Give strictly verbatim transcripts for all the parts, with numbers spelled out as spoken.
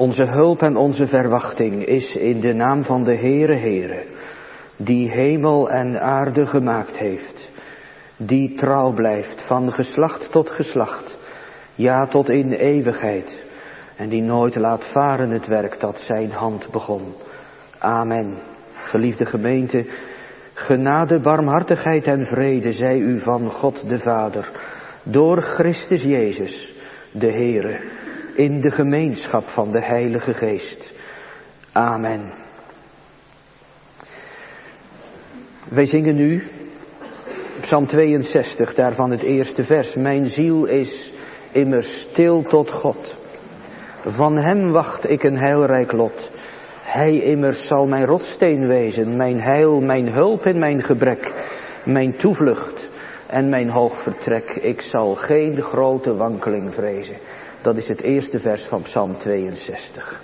Onze hulp en onze verwachting is in de naam van de Heere Heere, die hemel en aarde gemaakt heeft, die trouw blijft van geslacht tot geslacht, ja tot in eeuwigheid, en die nooit laat varen het werk dat zijn hand begon. Amen. Geliefde gemeente, genade, barmhartigheid en vrede zij u van God de Vader, door Christus Jezus, de Heere, in de gemeenschap van de Heilige Geest. Amen. Wij zingen nu Psalm tweeënzestig, daarvan het eerste vers. Mijn ziel is immers stil tot God. Van hem wacht ik een heilrijk lot. Hij immers zal mijn rotsteen wezen, mijn heil, mijn hulp in mijn gebrek, mijn toevlucht en mijn hoog vertrek. Ik zal geen grote wankeling vrezen. Dat is het eerste vers van Psalm tweeënzestig.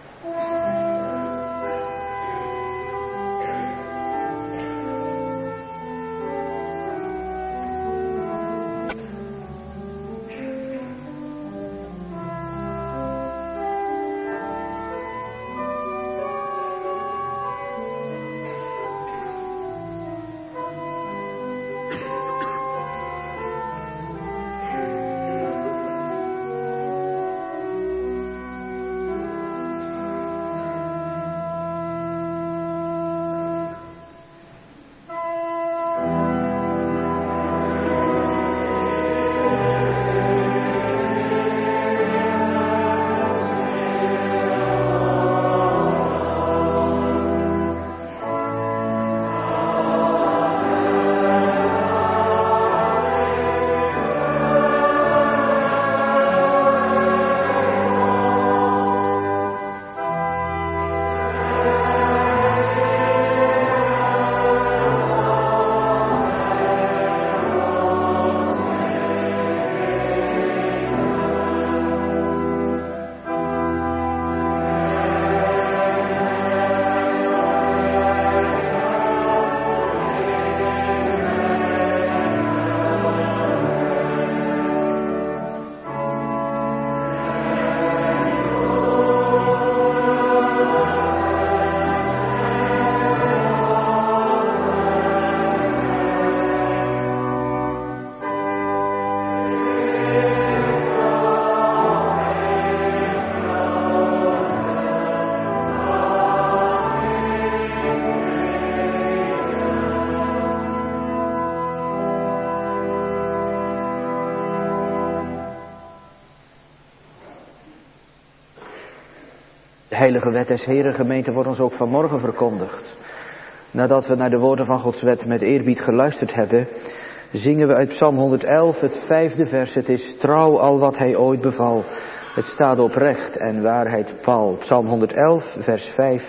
De heilige wet des Heeren, gemeente, wordt ons ook vanmorgen verkondigd. Nadat we naar de woorden van Gods wet met eerbied geluisterd hebben, zingen we uit Psalm honderdelf het vijfde vers. Het is trouw al wat hij ooit beval. Het staat op recht en waarheid pal. Psalm honderdelf vers vijf,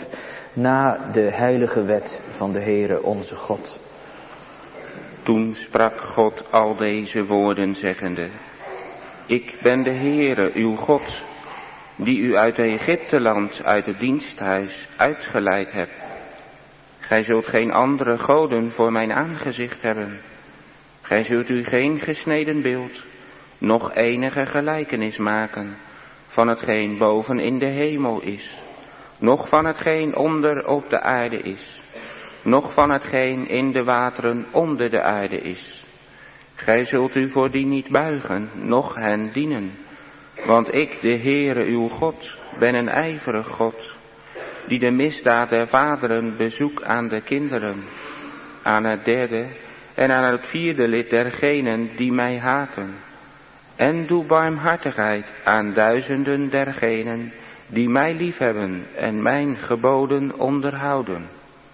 na de heilige wet van de Heere onze God. Toen sprak God al deze woorden zeggende: Ik ben de Heere, uw God, die u uit Egypteland, uit het diensthuis, uitgeleid hebt. Gij zult geen andere goden voor mijn aangezicht hebben. Gij zult u geen gesneden beeld, noch enige gelijkenis maken van hetgeen boven in de hemel is, noch van hetgeen onder op de aarde is, noch van hetgeen in de wateren onder de aarde is. Gij zult u voor die niet buigen, noch hen dienen. Want ik, de Heere uw God, ben een ijverig God, die de misdaad der vaderen bezoek aan de kinderen, aan het derde en aan het vierde lid dergenen die mij haten. En doe barmhartigheid aan duizenden dergenen die mij liefhebben en mijn geboden onderhouden.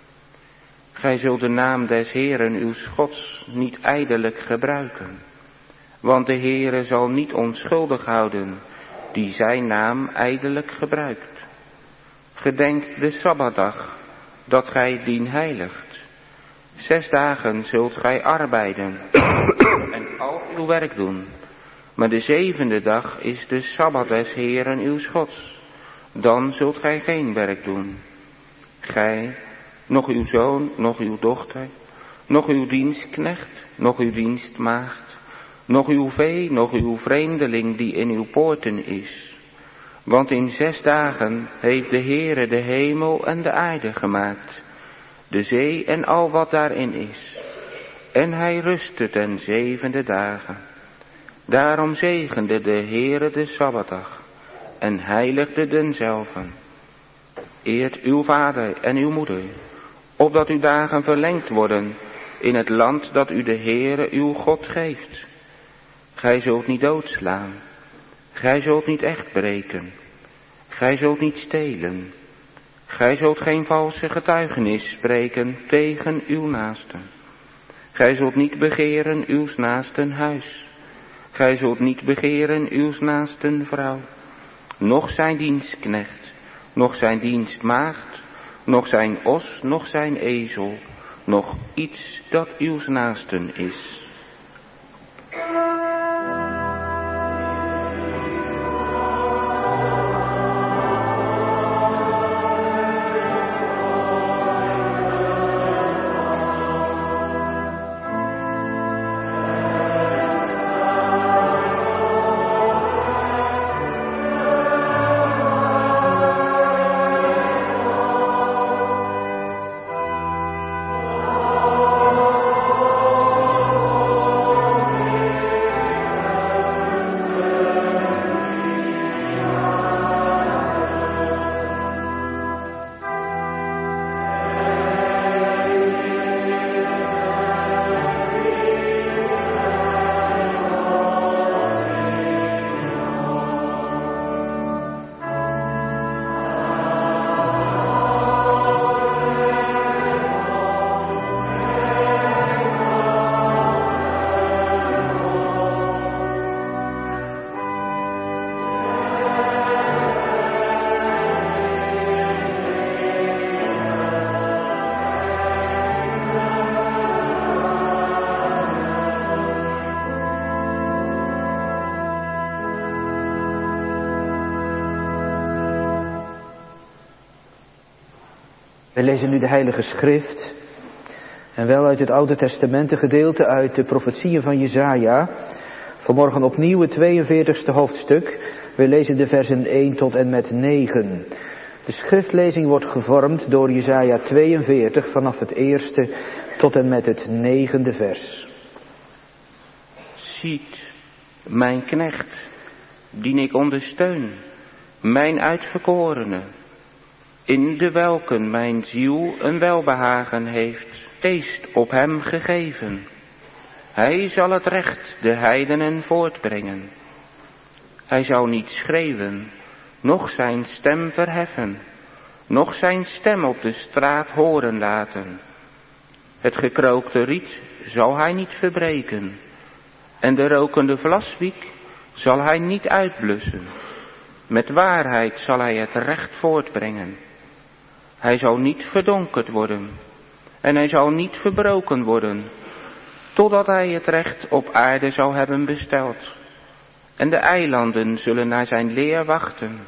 Gij zult de naam des Heeren uw Gods niet ijdelijk gebruiken. Want de Heere zal niet onschuldig houden die zijn naam ijdelijk gebruikt. Gedenk de Sabbatdag, dat gij dien heiligt. Zes dagen zult gij arbeiden en al uw werk doen. Maar de zevende dag is de Sabbat des Heeren uw Gods. Dan zult gij geen werk doen. Gij, nog uw zoon, nog uw dochter, nog uw dienstknecht, nog uw dienstmaagd, nog uw vee, nog uw vreemdeling die in uw poorten is, Want in zes dagen heeft de Heere de hemel en de aarde gemaakt, de zee en al wat daarin is. En hij rustte ten zevende dagen. Daarom zegende de Heere de Sabbatdag en heiligde denzelven. Eert uw vader en uw moeder, opdat uw dagen verlengd worden in het land dat u de Heere uw God geeft. Gij zult niet doodslaan, gij zult niet echt breken, gij zult niet stelen, gij zult geen valse getuigenis spreken tegen uw naasten. Gij zult niet begeren uws naasten huis, gij zult niet begeren uws naasten vrouw, noch zijn dienstknecht, noch zijn dienstmaagd, noch zijn os, noch zijn ezel, noch iets dat uws naasten is. We lezen nu de Heilige Schrift, en wel uit het Oude Testament, een gedeelte uit de profetieën van Jesaja. Vanmorgen opnieuw het tweeënveertigste hoofdstuk. We lezen de versen één tot en met negen. De schriftlezing wordt gevormd door Jesaja tweeënveertig vanaf het eerste tot en met het negende vers. Ziet, mijn knecht, dien ik ondersteun, mijn uitverkorene, in de welken mijn ziel een welbehagen heeft, eest op hem gegeven. Hij zal het recht de heidenen voortbrengen. Hij zou niet schreeuwen, noch zijn stem verheffen, noch zijn stem op de straat horen laten. Het gekrookte riet zal hij niet verbreken, en de rokende vlaswiek zal hij niet uitblussen. Met waarheid zal hij het recht voortbrengen. Hij zal niet verdonkerd worden, en hij zal niet verbroken worden, totdat hij het recht op aarde zal hebben besteld. En de eilanden zullen naar zijn leer wachten.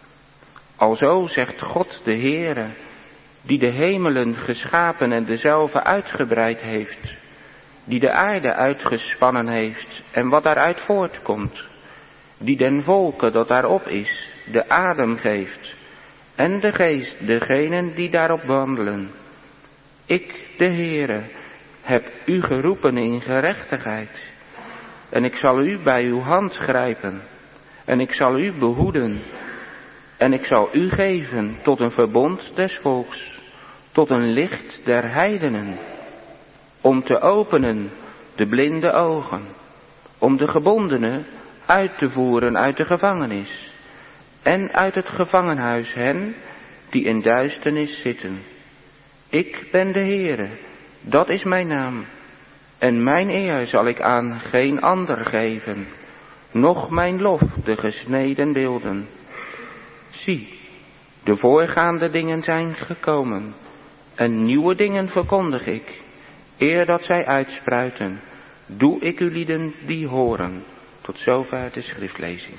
Alzo zegt God de Heere, die de hemelen geschapen en dezelve uitgebreid heeft, die de aarde uitgespannen heeft en wat daaruit voortkomt, die den volken dat daarop is, de adem geeft, en de geest degenen die daarop wandelen. Ik, de Heere, heb u geroepen in gerechtigheid, en ik zal u bij uw hand grijpen, en ik zal u behoeden, en ik zal u geven tot een verbond des volks, tot een licht der heidenen, om te openen de blinde ogen, om de gebondenen uit te voeren uit de gevangenis, en uit het gevangenhuis hen die in duisternis zitten. Ik ben de Heere, dat is mijn naam, en mijn eer zal ik aan geen ander geven, noch mijn lof de gesneden beelden. Zie, de voorgaande dingen zijn gekomen, en nieuwe dingen verkondig ik, eer dat zij uitspruiten, doe ik u lieden die horen. Tot zover de schriftlezing.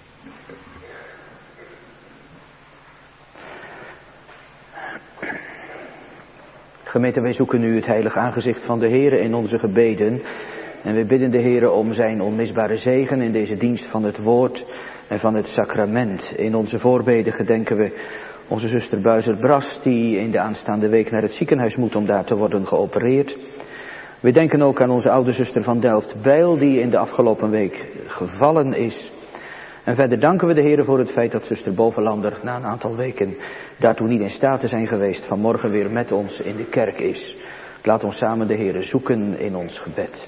Gemeente, wij zoeken nu het heilig aangezicht van de Heere in onze gebeden. En we bidden de Heere om zijn onmisbare zegen in deze dienst van het woord. en van het sacrament. In onze voorbeden gedenken we onze zuster Buizer-Bras, die in de aanstaande week naar het ziekenhuis moet om daar te worden geopereerd. We denken ook aan onze oude zuster van Delft-Bijl, die in de afgelopen week gevallen is. En verder danken we de Heer voor het feit dat zuster Bovenlander na een aantal weken daartoe niet in staat te zijn geweest, vanmorgen weer met ons in de kerk is. Laat ons samen de Heer zoeken in ons gebed.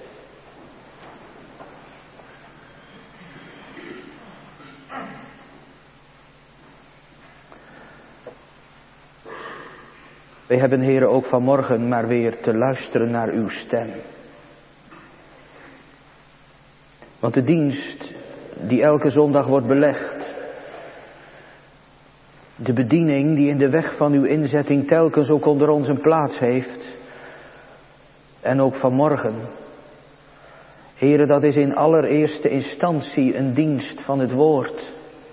Wij hebben, Heer, ook vanmorgen maar weer te luisteren naar uw stem. Want de dienst die elke zondag wordt belegd, de bediening die in de weg van uw inzetting telkens ook onder ons een plaats heeft, en ook vanmorgen, Heere, dat is in allereerste instantie een dienst van het woord.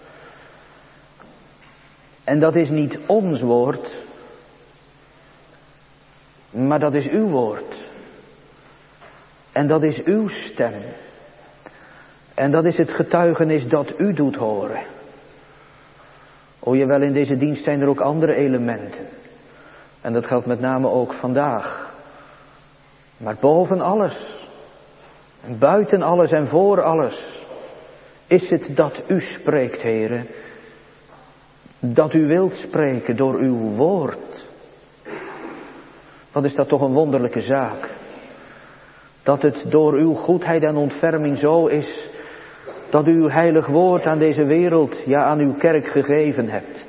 En dat is niet ons woord, maar dat is uw woord. En dat is uw stem. En dat is het getuigenis dat u doet horen. O jawel, in deze dienst zijn er ook andere elementen. En dat geldt met name ook vandaag. Maar boven alles, en buiten alles en voor alles, is het dat u spreekt, Heere. Dat u wilt spreken door uw woord. Wat is dat toch een wonderlijke zaak. Dat het door uw goedheid en ontferming zo is, dat u uw heilig woord aan deze wereld, ja aan uw kerk gegeven hebt.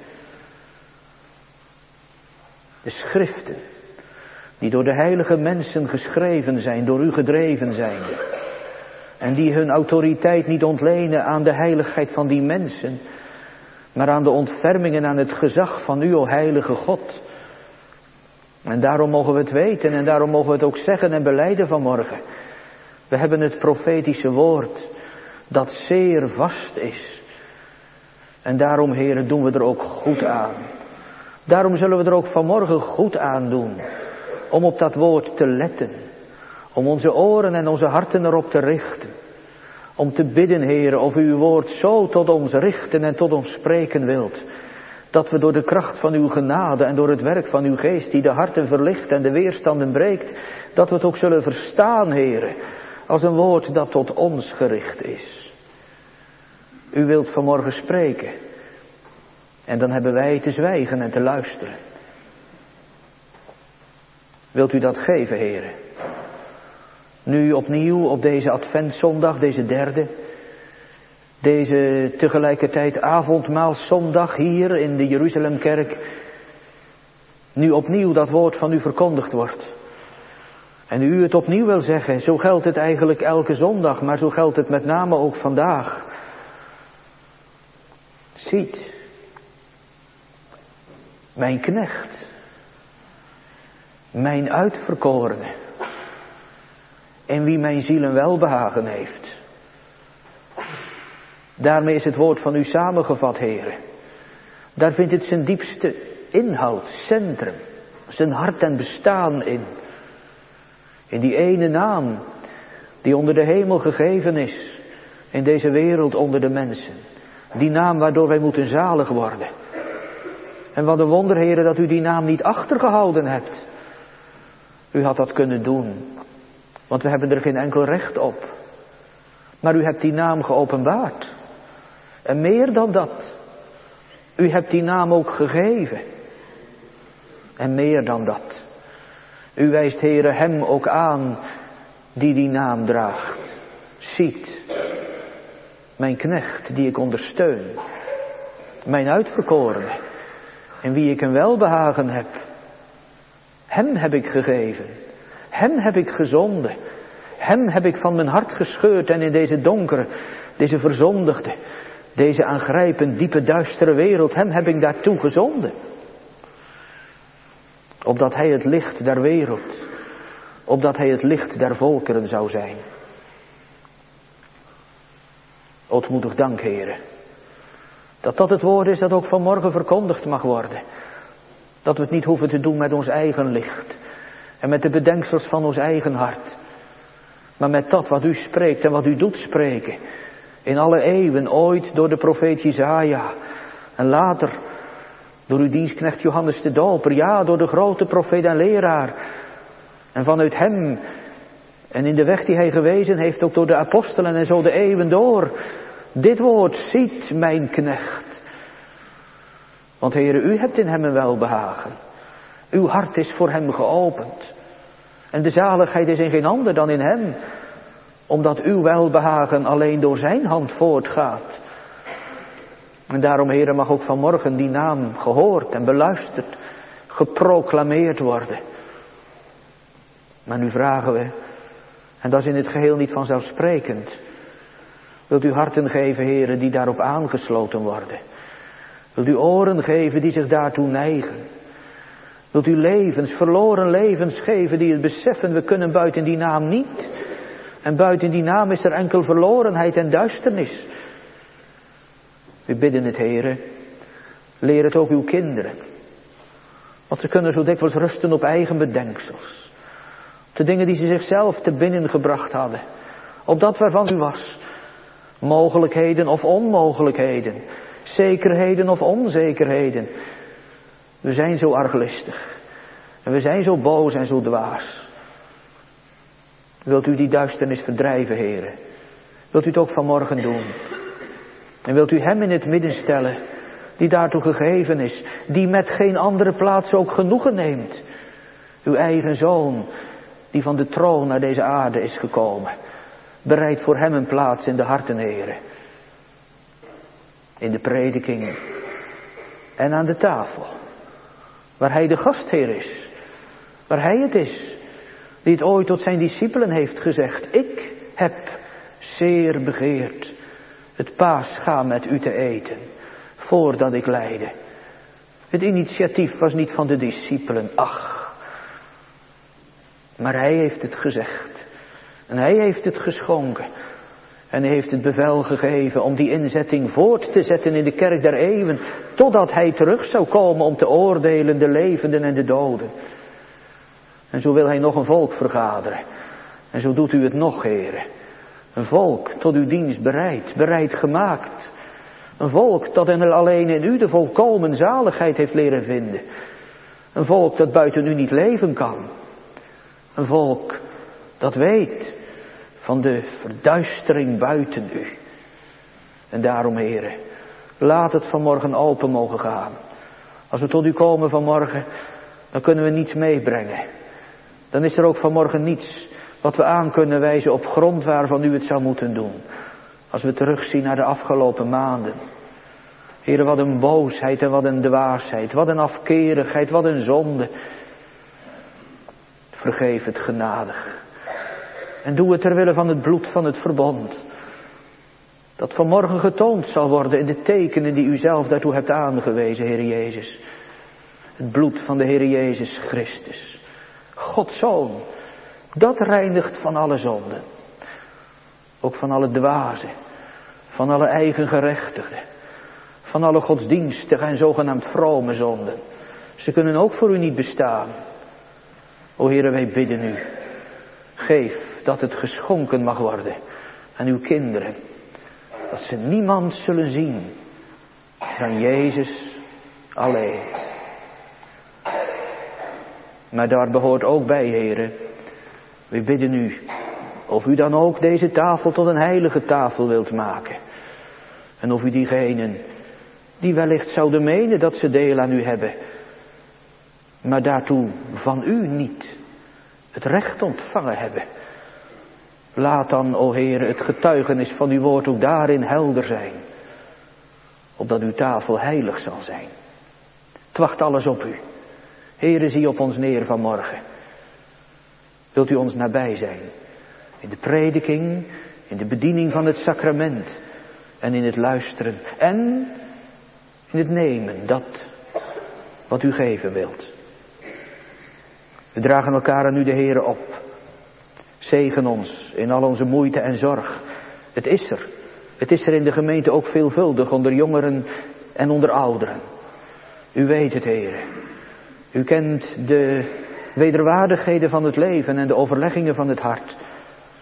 De schriften, die door de heilige mensen geschreven zijn, door u gedreven zijn. En die hun autoriteit niet ontlenen aan de heiligheid van die mensen, maar aan de ontferming en aan het gezag van u, o heilige God. En daarom mogen we het weten en daarom mogen we het ook zeggen en belijden vanmorgen. We hebben het profetische woord dat zeer vast is. En daarom, Heere, doen we er ook goed aan. Daarom zullen we er ook vanmorgen goed aan doen. Om op dat woord te letten. Om onze oren en onze harten erop te richten. Om te bidden, Heere, of u uw woord zo tot ons richten en tot ons spreken wilt. Dat we door de kracht van uw genade en door het werk van uw geest die de harten verlicht en de weerstanden breekt, dat we het ook zullen verstaan, Heere, als een woord dat tot ons gericht is. U wilt vanmorgen spreken. En dan hebben wij te zwijgen en te luisteren. Wilt u dat geven, Heere? Nu opnieuw op deze adventzondag, deze derde, deze tegelijkertijd avondmaalszondag hier in de Jeruzalemkerk, nu opnieuw dat woord van u verkondigd wordt. En u het opnieuw wil zeggen, zo geldt het eigenlijk elke zondag, maar zo geldt het met name ook vandaag. Ziet, mijn knecht, mijn uitverkorene, in wie mijn ziel een welbehagen heeft. Daarmee is het woord van u samengevat, Heere. Daar vindt het zijn diepste inhoud, centrum, zijn hart en bestaan in. In die ene naam die onder de hemel gegeven is, in deze wereld onder de mensen. Die naam waardoor wij moeten zalig worden. En wat een wonder, Heere, dat u die naam niet achtergehouden hebt. U had dat kunnen doen, want we hebben er geen enkel recht op. Maar u hebt die naam geopenbaard. En meer dan dat, u hebt die naam ook gegeven. En meer dan dat, u wijst, Heere, hem ook aan die die naam draagt. Ziet, mijn knecht die ik ondersteun, mijn uitverkorene, in wie ik een welbehagen heb. Hem heb ik gegeven, hem heb ik gezonden, hem heb ik van mijn hart gescheurd en in deze donkere, deze verzondigde, deze aangrijpend diepe duistere wereld, hem heb ik daartoe gezonden. Opdat hij het licht der wereld, opdat hij het licht der volkeren zou zijn. Ootmoedig dank, Heere, dat dat het woord is dat ook vanmorgen verkondigd mag worden. Dat we het niet hoeven te doen met ons eigen licht en met de bedenksels van ons eigen hart. Maar met dat wat u spreekt en wat u doet spreken. In alle eeuwen, ooit door de profeet Jesaja. En later door uw dienstknecht Johannes de Doper. Ja, door de grote profeet en leraar. En vanuit hem en in de weg die hij gewezen heeft, ook door de apostelen en zo de eeuwen door. Dit woord, ziet mijn knecht. Want Heere, u hebt in hem een welbehagen. Uw hart is voor hem geopend. En de zaligheid is in geen ander dan in hem. Omdat uw welbehagen alleen door zijn hand voortgaat. En daarom, Heere, mag ook vanmorgen die naam gehoord en beluisterd, geproclameerd worden. Maar nu vragen we, en dat is in het geheel niet vanzelfsprekend. Wilt u harten geven, Heere, die daarop aangesloten worden. Wilt u oren geven die zich daartoe neigen. Wilt u levens, verloren levens geven die het beseffen, we kunnen buiten die naam niet. En buiten die naam is er enkel verlorenheid en duisternis. We bidden het, Heere, leer het ook uw kinderen. Want ze kunnen zo dikwijls rusten op eigen bedenksels. Op de dingen die ze zichzelf te binnen gebracht hadden. Op dat waarvan u was. Mogelijkheden of onmogelijkheden. Zekerheden of onzekerheden. We zijn zo arglistig. En we zijn zo boos en zo dwaas. Wilt u die duisternis verdrijven, Heere? Wilt u het ook vanmorgen doen? En wilt u hem in het midden stellen, die daartoe gegeven is, die met geen andere plaats ook genoegen neemt. Uw eigen zoon, die van de troon naar deze aarde is gekomen. Bereid voor hem een plaats in de harten, Heere. In de prediking en aan de tafel. Waar hij de gastheer is. Waar hij het is, die het ooit tot zijn discipelen heeft gezegd. Ik heb zeer begeerd het paascha met u te eten, voordat ik lijde. Het initiatief was niet van de discipelen, ach. Maar hij heeft het gezegd. En hij heeft het geschonken. En hij heeft het bevel gegeven om die inzetting voort te zetten in de kerk der eeuwen. Totdat hij terug zou komen om te oordelen de levenden en de doden. En zo wil hij nog een volk vergaderen. En zo doet u het nog, Heere. Een volk tot uw dienst bereid, bereid gemaakt. Een volk dat en alleen in u de volkomen zaligheid heeft leren vinden. Een volk dat buiten u niet leven kan. Een volk dat weet van de verduistering buiten u. En daarom, Heere, laat het vanmorgen open mogen gaan. Als we tot u komen vanmorgen, dan kunnen we niets meebrengen. Dan is er ook vanmorgen niets wat we aan kunnen wijzen op grond waarvan u het zou moeten doen. Als we terugzien naar de afgelopen maanden. Heere, wat een boosheid en wat een dwaasheid. Wat een afkerigheid, wat een zonde. Vergeef het genadig. En doe het ter wille van het bloed van het verbond. Dat vanmorgen getoond zal worden in de tekenen die u zelf daartoe hebt aangewezen, Heer Jezus. Het bloed van de Heer Jezus Christus. Gods Zoon. Dat reinigt van alle zonden. Ook van alle dwazen. Van alle eigengerechtigden. Van alle godsdienstige en zogenaamd vrome zonden. Ze kunnen ook voor u niet bestaan. O Heere, wij bidden u. Geef dat het geschonken mag worden aan uw kinderen. Dat ze niemand zullen zien dan Jezus alleen. Maar daar behoort ook bij, Heere. We bidden u of u dan ook deze tafel tot een heilige tafel wilt maken. En of u diegenen die wellicht zouden menen dat ze deel aan u hebben, maar daartoe van u niet het recht ontvangen hebben. Laat dan, o Heere, het getuigenis van uw woord ook daarin helder zijn. Opdat uw tafel heilig zal zijn. Het wacht alles op u. Heere, zie op ons neer vanmorgen. Wilt u ons nabij zijn? In de prediking, in de bediening van het sacrament. En in het luisteren. En in het nemen, dat wat u geven wilt. We dragen elkaar aan u de Heere op. Zegen ons in al onze moeite en zorg. Het is er. Het is er in de gemeente ook veelvuldig onder jongeren en onder ouderen. U weet het, Heere. U kent de wederwaardigheden van het leven en de overleggingen van het hart.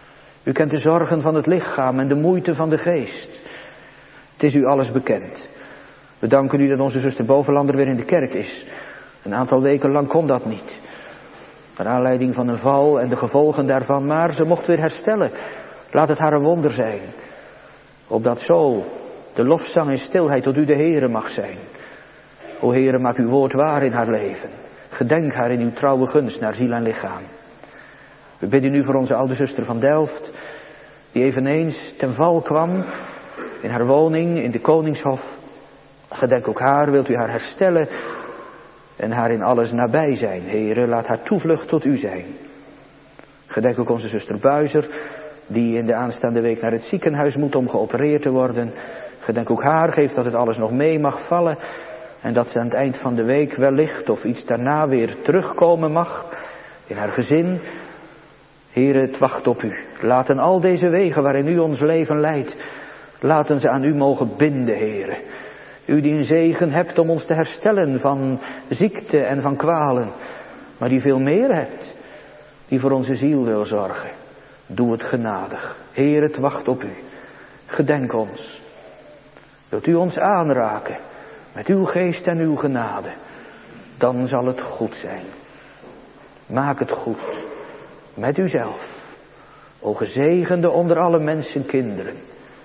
U kent de zorgen van het lichaam en de moeite van de geest. Het is u alles bekend. We danken u dat onze zuster Bovenlander weer in de kerk is. Een aantal weken lang kon dat niet. Naar aanleiding van een val en de gevolgen daarvan, maar ze mocht weer herstellen. Laat het haar een wonder zijn. Opdat zo de lofzang in stilheid tot u de Heere mag zijn. O Heere, maak uw woord waar in haar leven. Gedenk haar in uw trouwe gunst naar ziel en lichaam. We bidden u voor onze oude zuster van Delft, die eveneens ten val kwam in haar woning in de Koningshof. Gedenk ook haar, wilt u haar herstellen en haar in alles nabij zijn. Heere, laat haar toevlucht tot u zijn. Gedenk ook onze zuster Buizer, die in de aanstaande week naar het ziekenhuis moet om geopereerd te worden. Gedenk ook haar, geef dat het alles nog mee mag vallen en dat ze aan het eind van de week wellicht of iets daarna weer terugkomen mag in haar gezin. Heere, het wacht op u. Laten al deze wegen waarin u ons leven leidt, laten ze aan u mogen binden, Heere. U die een zegen hebt om ons te herstellen van ziekte en van kwalen, maar die veel meer hebt, die voor onze ziel wil zorgen. Doe het genadig. Heer, het wacht op u. Gedenk ons. Wilt u ons aanraken met uw geest en uw genade, dan zal het goed zijn. Maak het goed met uzelf. O gezegende onder alle mensen kinderen.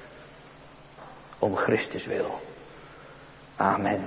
Om Christus wil. Amen.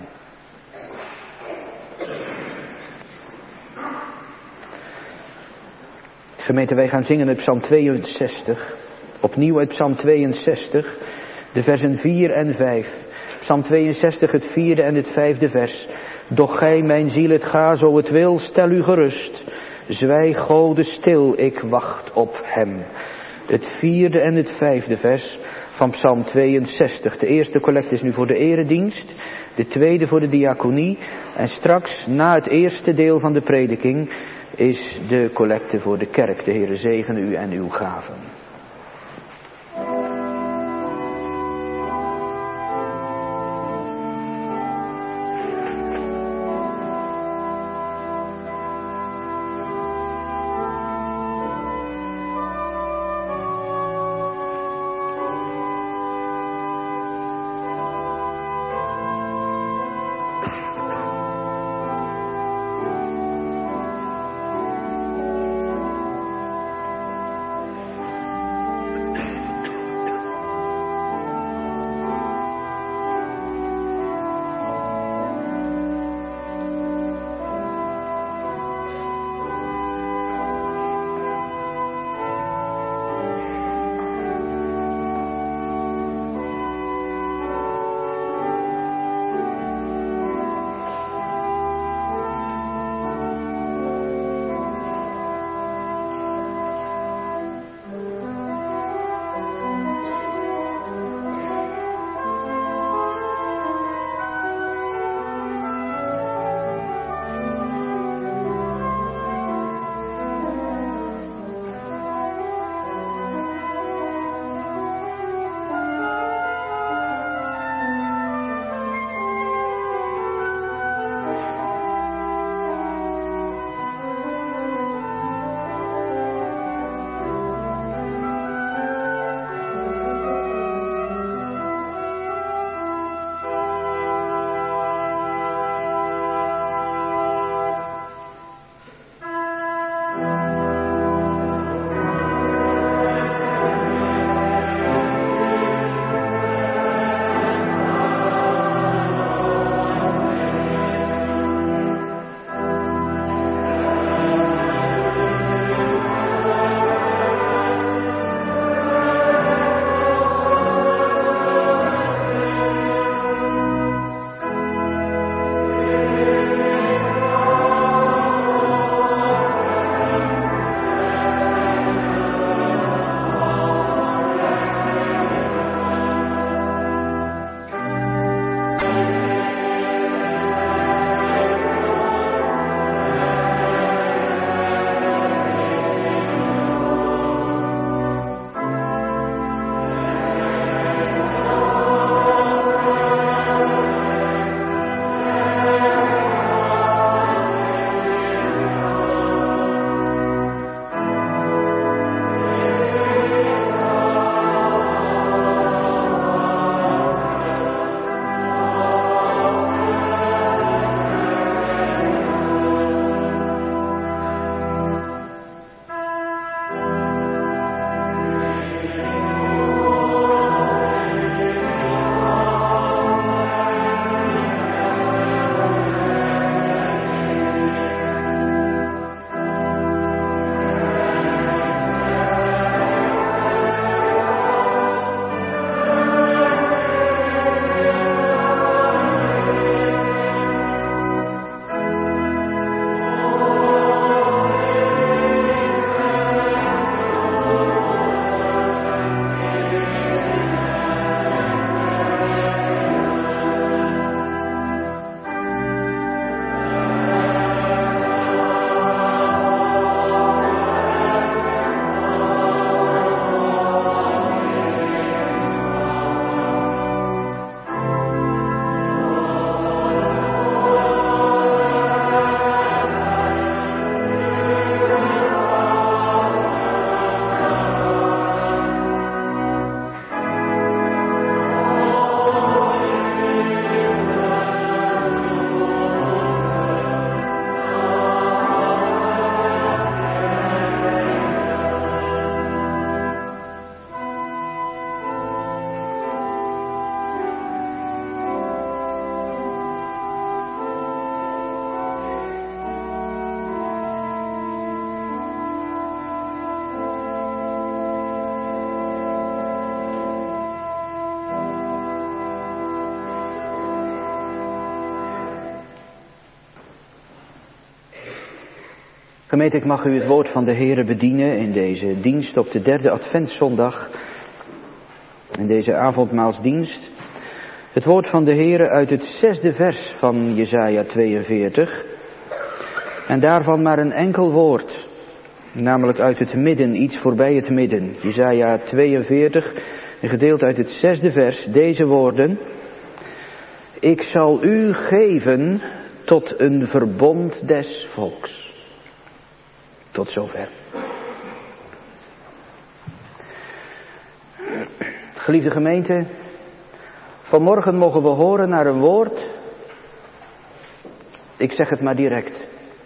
Gemeente, wij gaan zingen uit Psalm tweeënzestig. Opnieuw uit Psalm tweeënzestig. De versen vier en vijf. Psalm tweeënzestig, het vierde en het vijfde vers. Doch gij, mijn ziel, het ga zo het wil, stel u gerust. Zwijg, Gode, stil, ik wacht op hem. Het vierde en het vijfde vers van Psalm tweeënzestig. De eerste collecte is nu voor de eredienst. De tweede voor de diaconie. En straks, na het eerste deel van de prediking, is de collecte voor de kerk. De Heere zegene u en uw gaven. Gemeente, ik mag u het woord van de Heere bedienen in deze dienst op de derde adventszondag. In deze avondmaalsdienst. Het woord van de Heere uit het zesde vers van Jesaja tweeënveertig. En daarvan maar een enkel woord. Namelijk uit het midden, iets voorbij het midden. Jesaja tweeënveertig, een gedeelte uit het zesde vers. Deze woorden. Ik zal u geven tot een verbond des volks. Tot zover. Geliefde gemeente, vanmorgen mogen we horen naar een woord. Ik zeg het maar direct.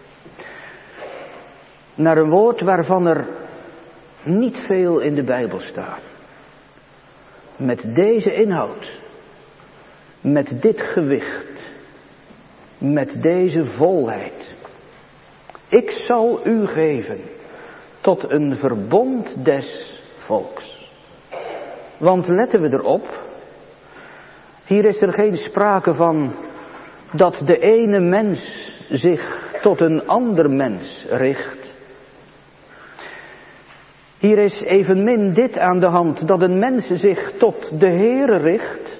Naar een woord waarvan er niet veel in de Bijbel staat. Met deze inhoud. Met dit gewicht. Met deze volheid. Ik zal u geven tot een verbond des volks. Want letten we erop. Hier is er geen sprake van dat de ene mens zich tot een ander mens richt. Hier is evenmin dit aan de hand, dat een mens zich tot de Heere richt.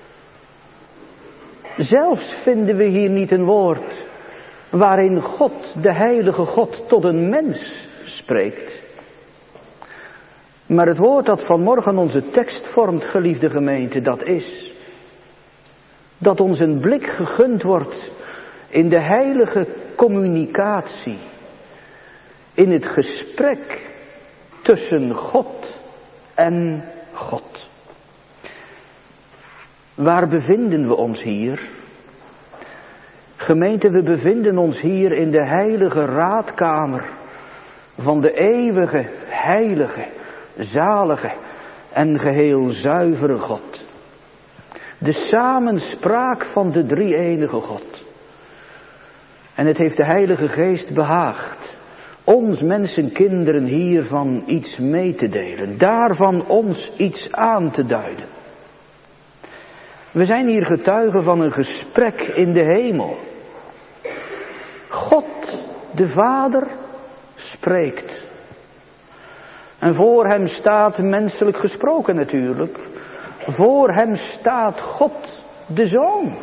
Zelfs vinden we hier niet een woord waarin God, de heilige God, tot een mens spreekt. Maar het woord dat vanmorgen onze tekst vormt, geliefde gemeente, dat is dat ons een blik gegund wordt in de heilige communicatie, in het gesprek tussen God en God. Waar bevinden we ons hier? Gemeente, we bevinden ons hier in de heilige raadkamer van de eeuwige, heilige, zalige en geheel zuivere God. De samenspraak van de drie-enige God. En het heeft de Heilige Geest behaagd ons mensenkinderen hiervan iets mee te delen. Daarvan ons iets aan te duiden. We zijn hier getuigen van een gesprek in de hemel. God, de Vader, spreekt. En voor hem staat, menselijk gesproken natuurlijk, voor hem staat God, de Zoon.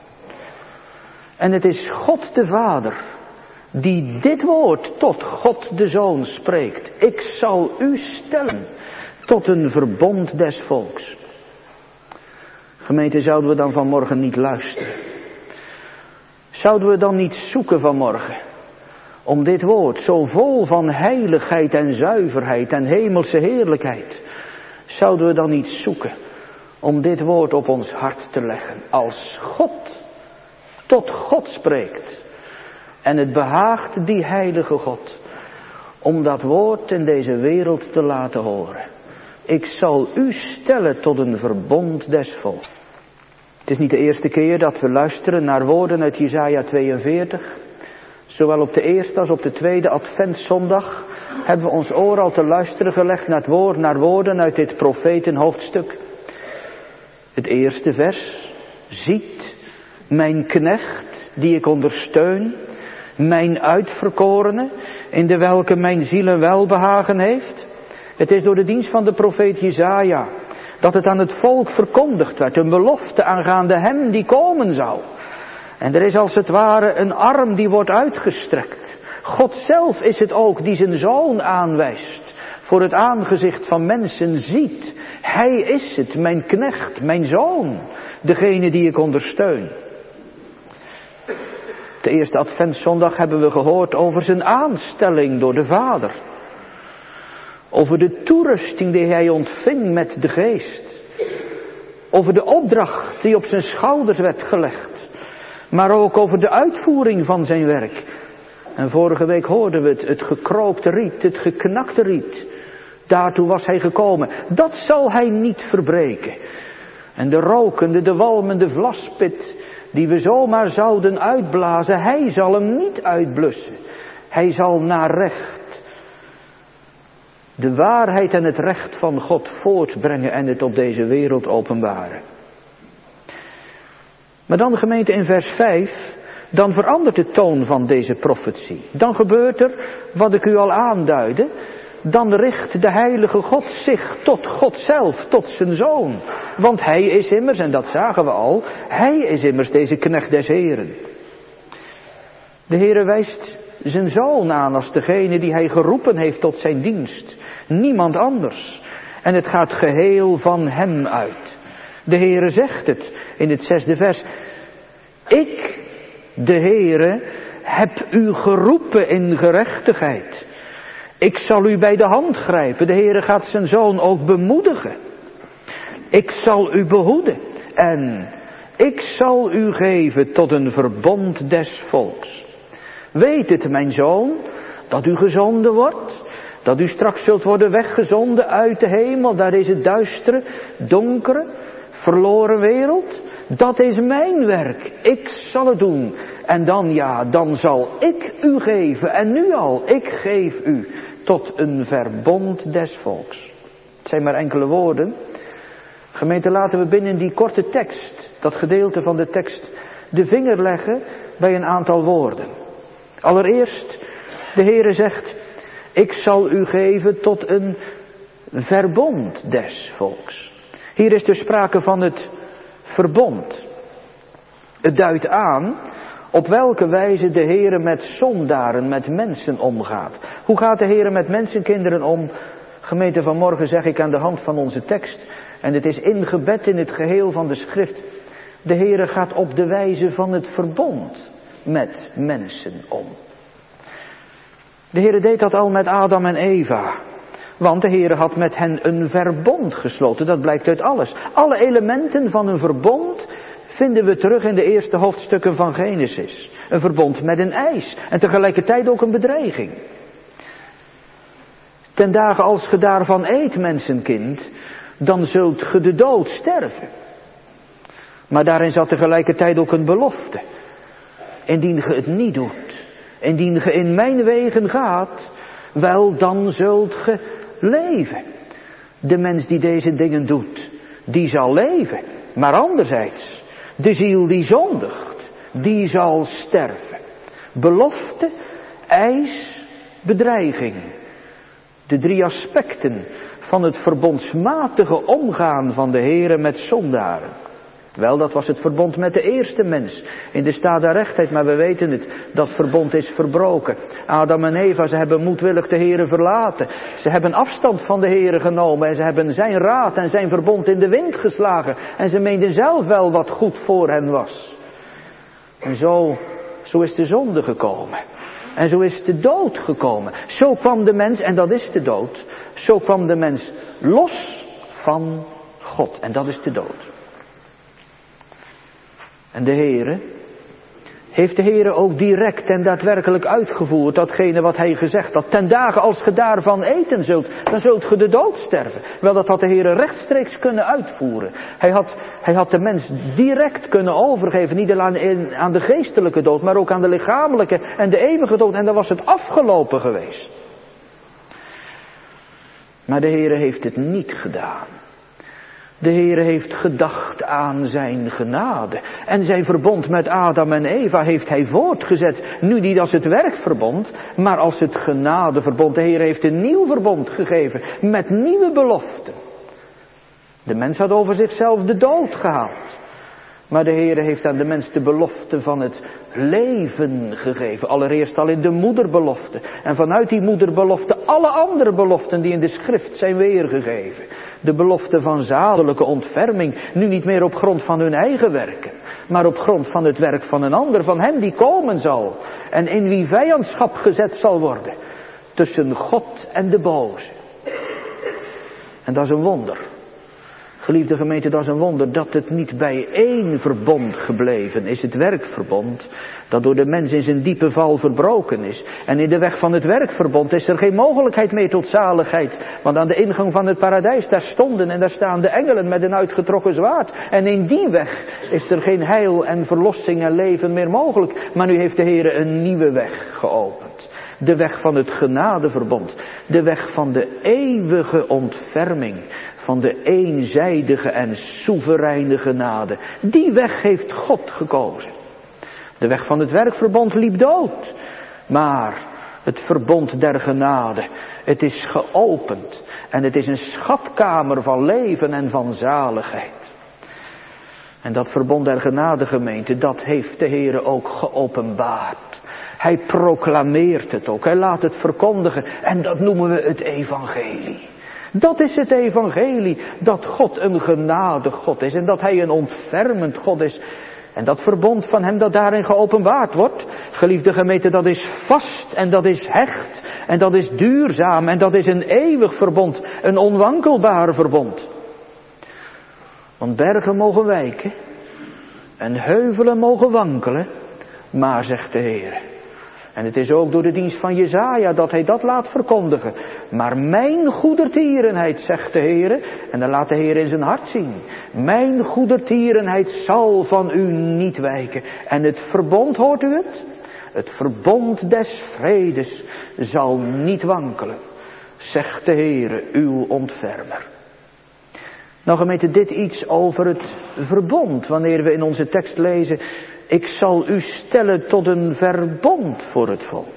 En het is God de Vader die dit woord tot God de Zoon spreekt. Ik zal u stellen tot een verbond des volks. Gemeente, zouden we dan vanmorgen niet luisteren? Zouden we dan niet zoeken vanmorgen om dit woord zo vol van heiligheid en zuiverheid en hemelse heerlijkheid, zouden we dan niet zoeken om dit woord op ons hart te leggen als God tot God spreekt en het behaagt die heilige God om dat woord in deze wereld te laten horen. Ik zal u stellen tot een verbond des volks. Het is niet de eerste keer dat we luisteren naar woorden uit Jesaja tweeënveertig. Zowel op de eerste als op de tweede adventszondag hebben we ons oor al te luisteren gelegd naar het woord, naar woorden uit dit profetenhoofdstuk. Het eerste vers. Ziet, mijn knecht die ik ondersteun, mijn uitverkorene, in de welke mijn ziel een welbehagen heeft. Het is door de dienst van de profeet Jesaja dat het aan het volk verkondigd werd, een belofte aangaande hem die komen zou. En er is als het ware een arm die wordt uitgestrekt. God zelf is het ook die zijn zoon aanwijst, voor het aangezicht van mensen ziet. Hij is het, mijn knecht, mijn zoon, degene die ik ondersteun. De eerste adventszondag hebben we gehoord over zijn aanstelling door de Vader. Over de toerusting die hij ontving met de Geest. Over de opdracht die op zijn schouders werd gelegd. Maar ook over de uitvoering van zijn werk. En vorige week hoorden we het, het gekroopte riet, het geknakte riet. Daartoe was hij gekomen. Dat zal hij niet verbreken. En de rokende, de walmende vlaspit die we zomaar zouden uitblazen, hij zal hem niet uitblussen. Hij zal naar recht de waarheid en het recht van God voortbrengen en het op deze wereld openbaren. Maar dan, gemeente, in vers vijf dan verandert de toon van deze profetie. Dan gebeurt er wat ik u al aanduidde. Dan richt de heilige God zich tot God zelf, tot zijn Zoon. Want hij is immers, en dat zagen we al, hij is immers deze knecht des Heren. De Heere wijst zijn Zoon aan als degene die hij geroepen heeft tot zijn dienst. Niemand anders. En het gaat geheel van hem uit. De Heere zegt het in het zesde vers. Ik, de Heere, heb u geroepen in gerechtigheid. Ik zal u bij de hand grijpen. De Heere gaat zijn Zoon ook bemoedigen. Ik zal u behoeden. En ik zal u geven tot een verbond des volks. Weet het, mijn zoon, dat u gezonden wordt. Dat u straks zult worden weggezonden uit de hemel. Daar is het duistere, donkere, verloren wereld. Dat is mijn werk. Ik zal het doen. En dan ja, dan zal ik u geven. En nu al, ik geef u tot een verbond des volks. Het zijn maar enkele woorden. Gemeente, laten we binnen die korte tekst, dat gedeelte van de tekst, de vinger leggen bij een aantal woorden. Allereerst, de Heere zegt, ik zal u geven tot een verbond des volks. Hier is dus sprake van het verbond. Het duidt aan op welke wijze de Heere met zondaren, met mensen omgaat. Hoe gaat de Heere met mensenkinderen om? Gemeente, vanmorgen zeg ik aan de hand van onze tekst, en het is ingebed in het geheel van de schrift. De Heere gaat op de wijze van het verbond met mensen om. De Heere deed dat al met Adam en Eva. Want de Heere had met hen een verbond gesloten. Dat blijkt uit alles. Alle elementen van een verbond vinden we terug in de eerste hoofdstukken van Genesis. Een verbond met een eis. En tegelijkertijd ook een bedreiging. Ten dagen als ge daarvan eet, mensenkind, dan zult ge de dood sterven. Maar daarin zat tegelijkertijd ook een belofte. Indien ge het niet doet, indien ge in mijn wegen gaat, wel dan zult ge leven. De mens die deze dingen doet, die zal leven. Maar anderzijds, de ziel die zondigt, die zal sterven. Belofte, eis, bedreiging. De drie aspecten van het verbondsmatige omgaan van de Heere met zondaren. Wel, dat was het verbond met de eerste mens in de staat der rechtheid, maar we weten het, dat verbond is verbroken. Adam en Eva, ze hebben moedwillig de Heere verlaten. Ze hebben afstand van de Heere genomen en ze hebben zijn raad en zijn verbond in de wind geslagen. En ze meenden zelf wel wat goed voor hen was. En zo, zo is de zonde gekomen. En zo is de dood gekomen. Zo kwam de mens, en dat is de dood, zo kwam de mens los van God. En dat is de dood. En de Heere, heeft de Heere ook direct en daadwerkelijk uitgevoerd datgene wat hij gezegd had. Ten dagen als ge daarvan eten zult, dan zult ge de dood sterven. Wel, dat had de Heere rechtstreeks kunnen uitvoeren. Hij had, hij had de mens direct kunnen overgeven, niet alleen aan de geestelijke dood, maar ook aan de lichamelijke en de eeuwige dood. En dan was het afgelopen geweest. Maar de Heere heeft het niet gedaan. De Heere heeft gedacht aan zijn genade. En zijn verbond met Adam en Eva heeft hij voortgezet. Nu niet als het werkverbond, maar als het genadeverbond. De Heere heeft een nieuw verbond gegeven met nieuwe beloften. De mens had over zichzelf de dood gehaald. Maar de Heere heeft aan de mens de belofte van het leven gegeven. Allereerst al in de moederbelofte. En vanuit die moederbelofte alle andere beloften die in de schrift zijn weergegeven. De belofte van zadelijke ontferming. Nu niet meer op grond van hun eigen werken. Maar op grond van het werk van een ander. Van hem die komen zal. En in wie vijandschap gezet zal worden. Tussen God en de boze. En dat is een wonder. Geliefde gemeente, dat is een wonder dat het niet bij één verbond gebleven is. Het werkverbond dat door de mens in zijn diepe val verbroken is. En in de weg van het werkverbond is er geen mogelijkheid meer tot zaligheid. Want aan de ingang van het paradijs, daar stonden en daar staan de engelen met een uitgetrokken zwaard. En in die weg is er geen heil en verlossing en leven meer mogelijk. Maar nu heeft de Heere een nieuwe weg geopend. De weg van het genadeverbond. De weg van de eeuwige ontferming. Van de eenzijdige en soevereine genade. Die weg heeft God gekozen. De weg van het werkverbond liep dood. Maar het verbond der genade, het is geopend. En het is een schatkamer van leven en van zaligheid. En dat verbond der genade, gemeente, dat heeft de Heere ook geopenbaard. Hij proclameert het ook, hij laat het verkondigen. En dat noemen we het evangelie. Dat is het evangelie, dat God een genade God is en dat hij een ontfermend God is. En dat verbond van hem dat daarin geopenbaard wordt, geliefde gemeente, dat is vast en dat is hecht en dat is duurzaam en dat is een eeuwig verbond, een onwankelbaar verbond. Want bergen mogen wijken en heuvelen mogen wankelen, maar zegt de Heer. En het is ook door de dienst van Jesaja dat hij dat laat verkondigen. Maar mijn goedertierenheid, zegt de Heer, en dan laat de Heer in zijn hart zien. Mijn goedertierenheid zal van u niet wijken. En het verbond, hoort u het? Het verbond des vredes zal niet wankelen, zegt de Heer, uw ontfermer. Nou gemeente, dit iets over het verbond, wanneer we in onze tekst lezen, ik zal u stellen tot een verbond voor het volk.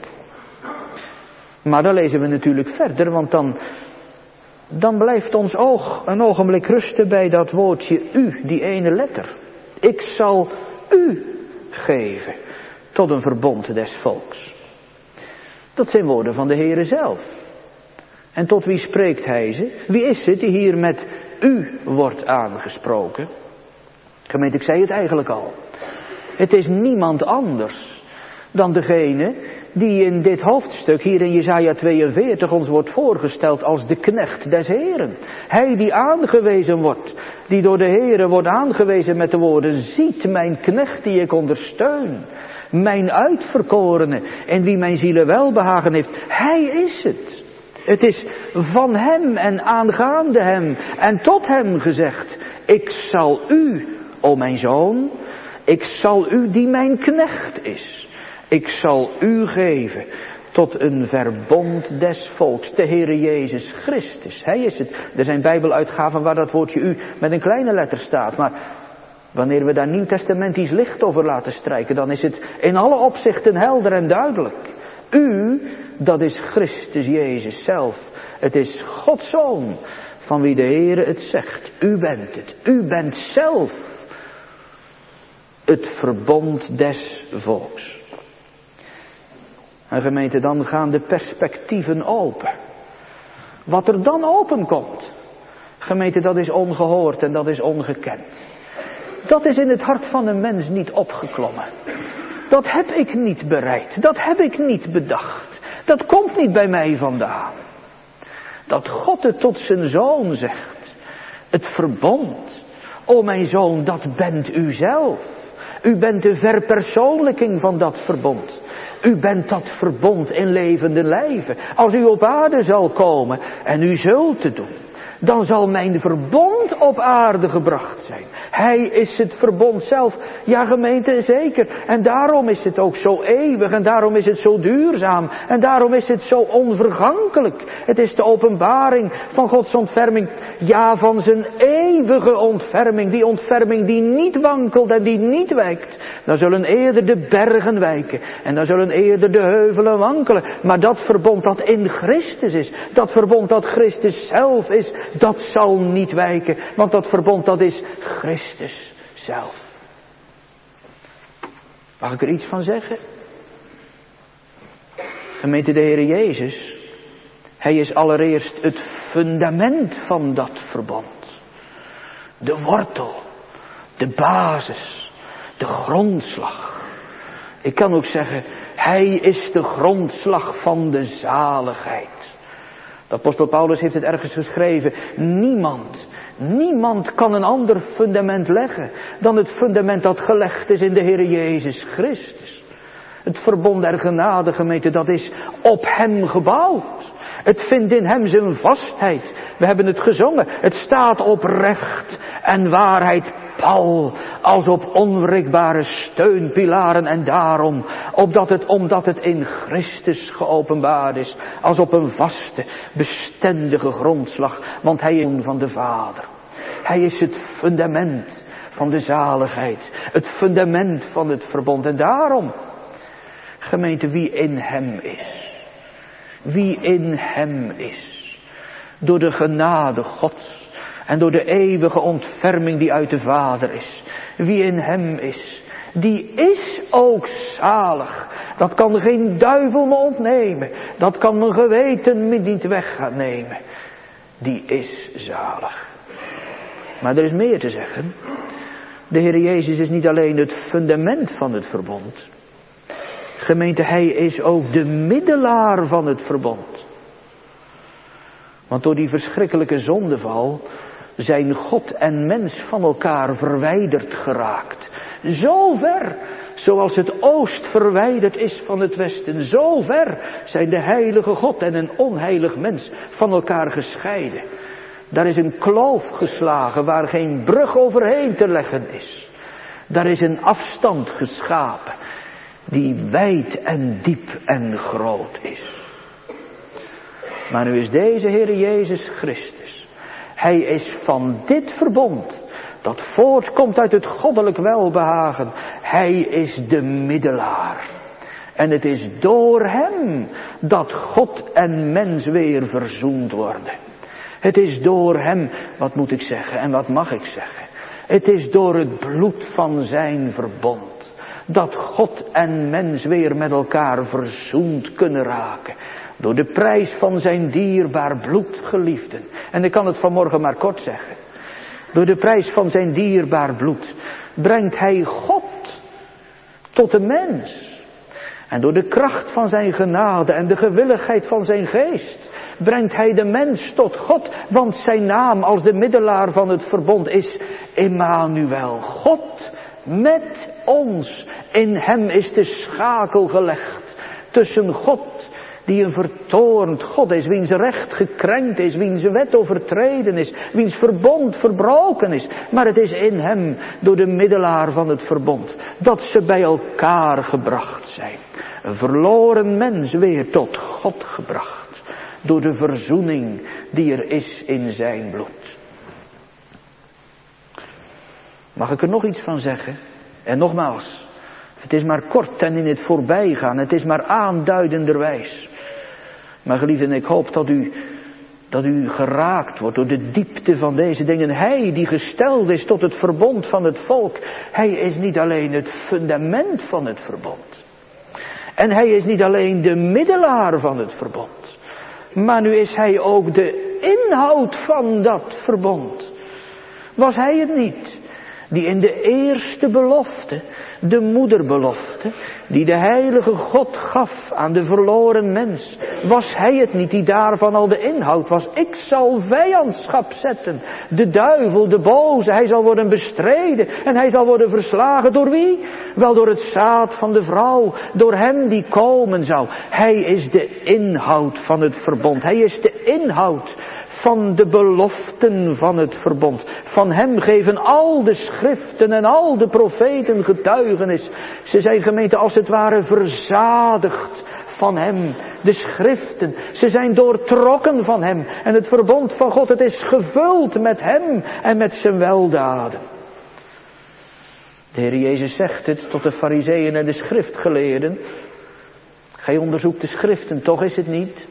Maar dan lezen we natuurlijk verder, want dan, dan blijft ons oog een ogenblik rusten bij dat woordje u, die ene letter. Ik zal u geven tot een verbond des volks. Dat zijn woorden van de Heere zelf. En tot wie spreekt hij ze? Wie is het die hier met u wordt aangesproken? Gemeente, ik zei het eigenlijk al. Het is niemand anders dan degene die in dit hoofdstuk hier in Jesaja tweeënveertig ons wordt voorgesteld als de knecht des Heeren. Hij die aangewezen wordt, die door de Heere wordt aangewezen met de woorden, ziet mijn knecht die ik ondersteun, mijn uitverkorene in wie mijn ziele welbehagen heeft. Hij is het. Het is van hem en aangaande hem en tot hem gezegd, ik zal u, o mijn zoon, ik zal u die mijn knecht is, ik zal u geven tot een verbond des volks, de Heere Jezus Christus. Hij is het. Er zijn bijbeluitgaven waar dat woordje u met een kleine letter staat, maar wanneer we daar nieuwtestamentisch licht over laten strijken, dan is het in alle opzichten helder en duidelijk. U, dat is Christus Jezus zelf. Het is Gods Zoon, van wie de Heere het zegt. U bent het. U bent zelf het verbond des volks. En gemeente, dan gaan de perspectieven open. Wat er dan openkomt, gemeente, dat is ongehoord en dat is ongekend. Dat is in het hart van een mens niet opgeklommen. Dat heb ik niet bereid. Dat heb ik niet bedacht. Dat komt niet bij mij vandaan. Dat God het tot zijn zoon zegt. Het verbond. O mijn zoon, dat bent u zelf. U bent de verpersoonlijking van dat verbond. U bent dat verbond in levende lijven. Als u op aarde zal komen en u zult het doen, dan zal mijn verbond op aarde gebracht zijn. Hij is het verbond zelf. Ja, gemeente, zeker. En daarom is het ook zo eeuwig. En daarom is het zo duurzaam. En daarom is het zo onvergankelijk. Het is de openbaring van Gods ontferming. Ja, van zijn eeuwige ontferming. Die ontferming die niet wankelt en die niet wijkt. Dan zullen eerder de bergen wijken. En dan zullen eerder de heuvelen wankelen. Maar dat verbond dat in Christus is. Dat verbond dat Christus zelf is. Dat zal niet wijken. Want dat verbond dat is Christus. Christus zelf. Mag ik er iets van zeggen? Gemeente, de Heere Jezus, hij is allereerst het fundament van dat verbond. De wortel, de basis, de grondslag. Ik kan ook zeggen, hij is de grondslag van de zaligheid. De apostel Paulus heeft het ergens geschreven, niemand... Niemand kan een ander fundament leggen dan het fundament dat gelegd is in de Heere Jezus Christus. Het verbond der genade, gemeente, dat is op hem gebouwd. Het vindt in hem zijn vastheid. We hebben het gezongen. Het staat op recht en waarheid pal, als op onwrikbare steunpilaren. En daarom, opdat het, omdat het in Christus geopenbaard is, als op een vaste, bestendige grondslag. Want hij is van de Vader. Hij is het fundament van de zaligheid. Het fundament van het verbond. En daarom, gemeente, wie in hem is. Wie in hem is. Door de genade Gods. En door de eeuwige ontferming die uit de Vader is. Wie in hem is. Die is ook zalig. Dat kan geen duivel me ontnemen. Dat kan mijn geweten me niet weg gaan nemen. Die is zalig. Maar er is meer te zeggen. De Heer Jezus is niet alleen het fundament van het verbond. Gemeente, hij is ook de middelaar van het verbond. Want door die verschrikkelijke zondeval zijn God en mens van elkaar verwijderd geraakt. Zo ver, zoals het oost verwijderd is van het westen. Zo ver zijn de heilige God en een onheilig mens van elkaar gescheiden. Daar is een kloof geslagen waar geen brug overheen te leggen is. Daar is een afstand geschapen die wijd en diep en groot is. Maar nu is deze Heer Jezus Christus. Hij is van dit verbond dat voortkomt uit het goddelijk welbehagen. Hij is de middelaar. En het is door hem dat God en mens weer verzoend worden. Het is door hem, wat moet ik zeggen en wat mag ik zeggen? Het is door het bloed van zijn verbond dat God en mens weer met elkaar verzoend kunnen raken. Door de prijs van zijn dierbaar bloed, geliefden. En ik kan het vanmorgen maar kort zeggen. Door de prijs van zijn dierbaar bloed brengt hij God tot de mens. En door de kracht van zijn genade en de gewilligheid van zijn geest brengt hij de mens tot God. Want zijn naam als de middelaar van het verbond is Emmanuel. God met ons. In hem is de schakel gelegd tussen God die een vertoornd God is, wiens recht gekrenkt is, wiens wet overtreden is, wiens verbond verbroken is. Maar het is in hem, door de middelaar van het verbond, dat ze bij elkaar gebracht zijn. Een verloren mens weer tot God gebracht, door de verzoening die er is in zijn bloed. Mag ik er nog iets van zeggen? En nogmaals, het is maar kort en in het voorbijgaan, het is maar aanduidenderwijs. Maar geliefden, ik hoop dat u, dat u geraakt wordt door de diepte van deze dingen. Hij die gesteld is tot het verbond van het volk, hij is niet alleen het fundament van het verbond. En hij is niet alleen de middelaar van het verbond. Maar nu is hij ook de inhoud van dat verbond. Was hij het niet die in de eerste belofte, de moederbelofte, die de heilige God gaf aan de verloren mens, was hij het niet die daarvan al de inhoud was? Ik zal vijandschap zetten, de duivel, de boze, hij zal worden bestreden en hij zal worden verslagen. Door wie? Wel door het zaad van de vrouw, door hem die komen zou. Hij is de inhoud van het verbond, hij is de inhoud van de beloften van het verbond. Van hem geven al de schriften en al de profeten getuigenis. Ze zijn, gemeente, als het ware verzadigd van hem. De schriften, ze zijn doortrokken van hem. En het verbond van God, het is gevuld met hem en met zijn weldaden. De Heer Jezus zegt het tot de farizeeën en de schriftgeleerden. Gij onderzoekt de schriften, toch is het niet?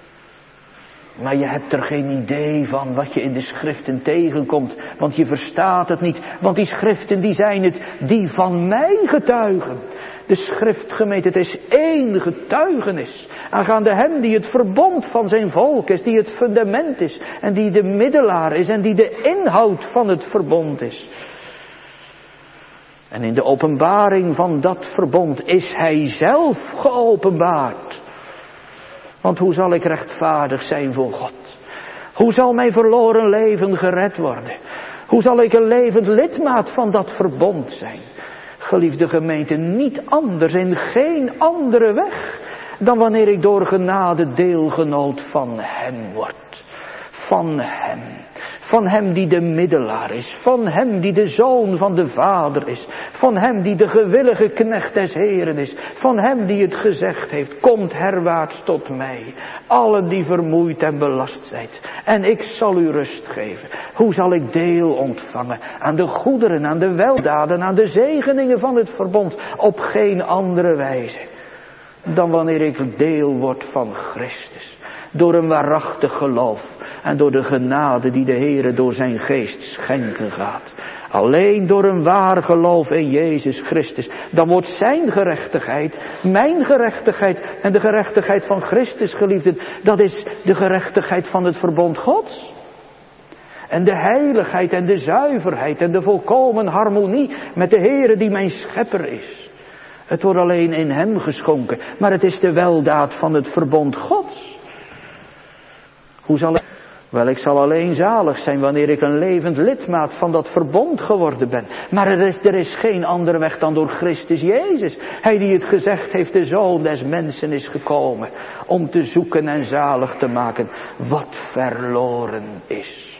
Maar je hebt er geen idee van wat je in de schriften tegenkomt. Want je verstaat het niet. Want die schriften die zijn het die van mij getuigen. De schriftgemeente, het is één getuigenis. Aangaande hem die het verbond van zijn volk is. Die het fundament is. En die de middelaar is. En die de inhoud van het verbond is. En in de openbaring van dat verbond is hij zelf geopenbaard. Want hoe zal ik rechtvaardig zijn voor God? Hoe zal mijn verloren leven gered worden? Hoe zal ik een levend lidmaat van dat verbond zijn? Geliefde gemeente, niet anders in geen andere weg dan wanneer ik door genade deelgenoot van hem word. van hem. Van hem die de middelaar is. Van hem die de zoon van de Vader is. Van hem die de gewillige knecht des Heren is. Van hem die het gezegd heeft. Komt herwaarts tot mij. Allen die vermoeid en belast zijt. En ik zal u rust geven. Hoe zal ik deel ontvangen aan de goederen, aan de weldaden, aan de zegeningen van het verbond. Op geen andere wijze dan wanneer ik deel word van Christus. Door een waarachtig geloof. En door de genade die de Heere door zijn geest schenken gaat. Alleen door een waar geloof in Jezus Christus. Dan wordt zijn gerechtigheid, mijn gerechtigheid en de gerechtigheid van Christus, geliefden. Dat is de gerechtigheid van het verbond Gods. En de heiligheid en de zuiverheid en de volkomen harmonie met de Heere die mijn schepper is. Het wordt alleen in hem geschonken. Maar het is de weldaad van het verbond Gods. Hoe zal ik... Wel, ik zal alleen zalig zijn wanneer ik een levend lidmaat van dat verbond geworden ben. Maar er is, er is geen andere weg dan door Christus Jezus. Hij die het gezegd heeft, de Zoon des mensen is gekomen. Om te zoeken en zalig te maken wat verloren is.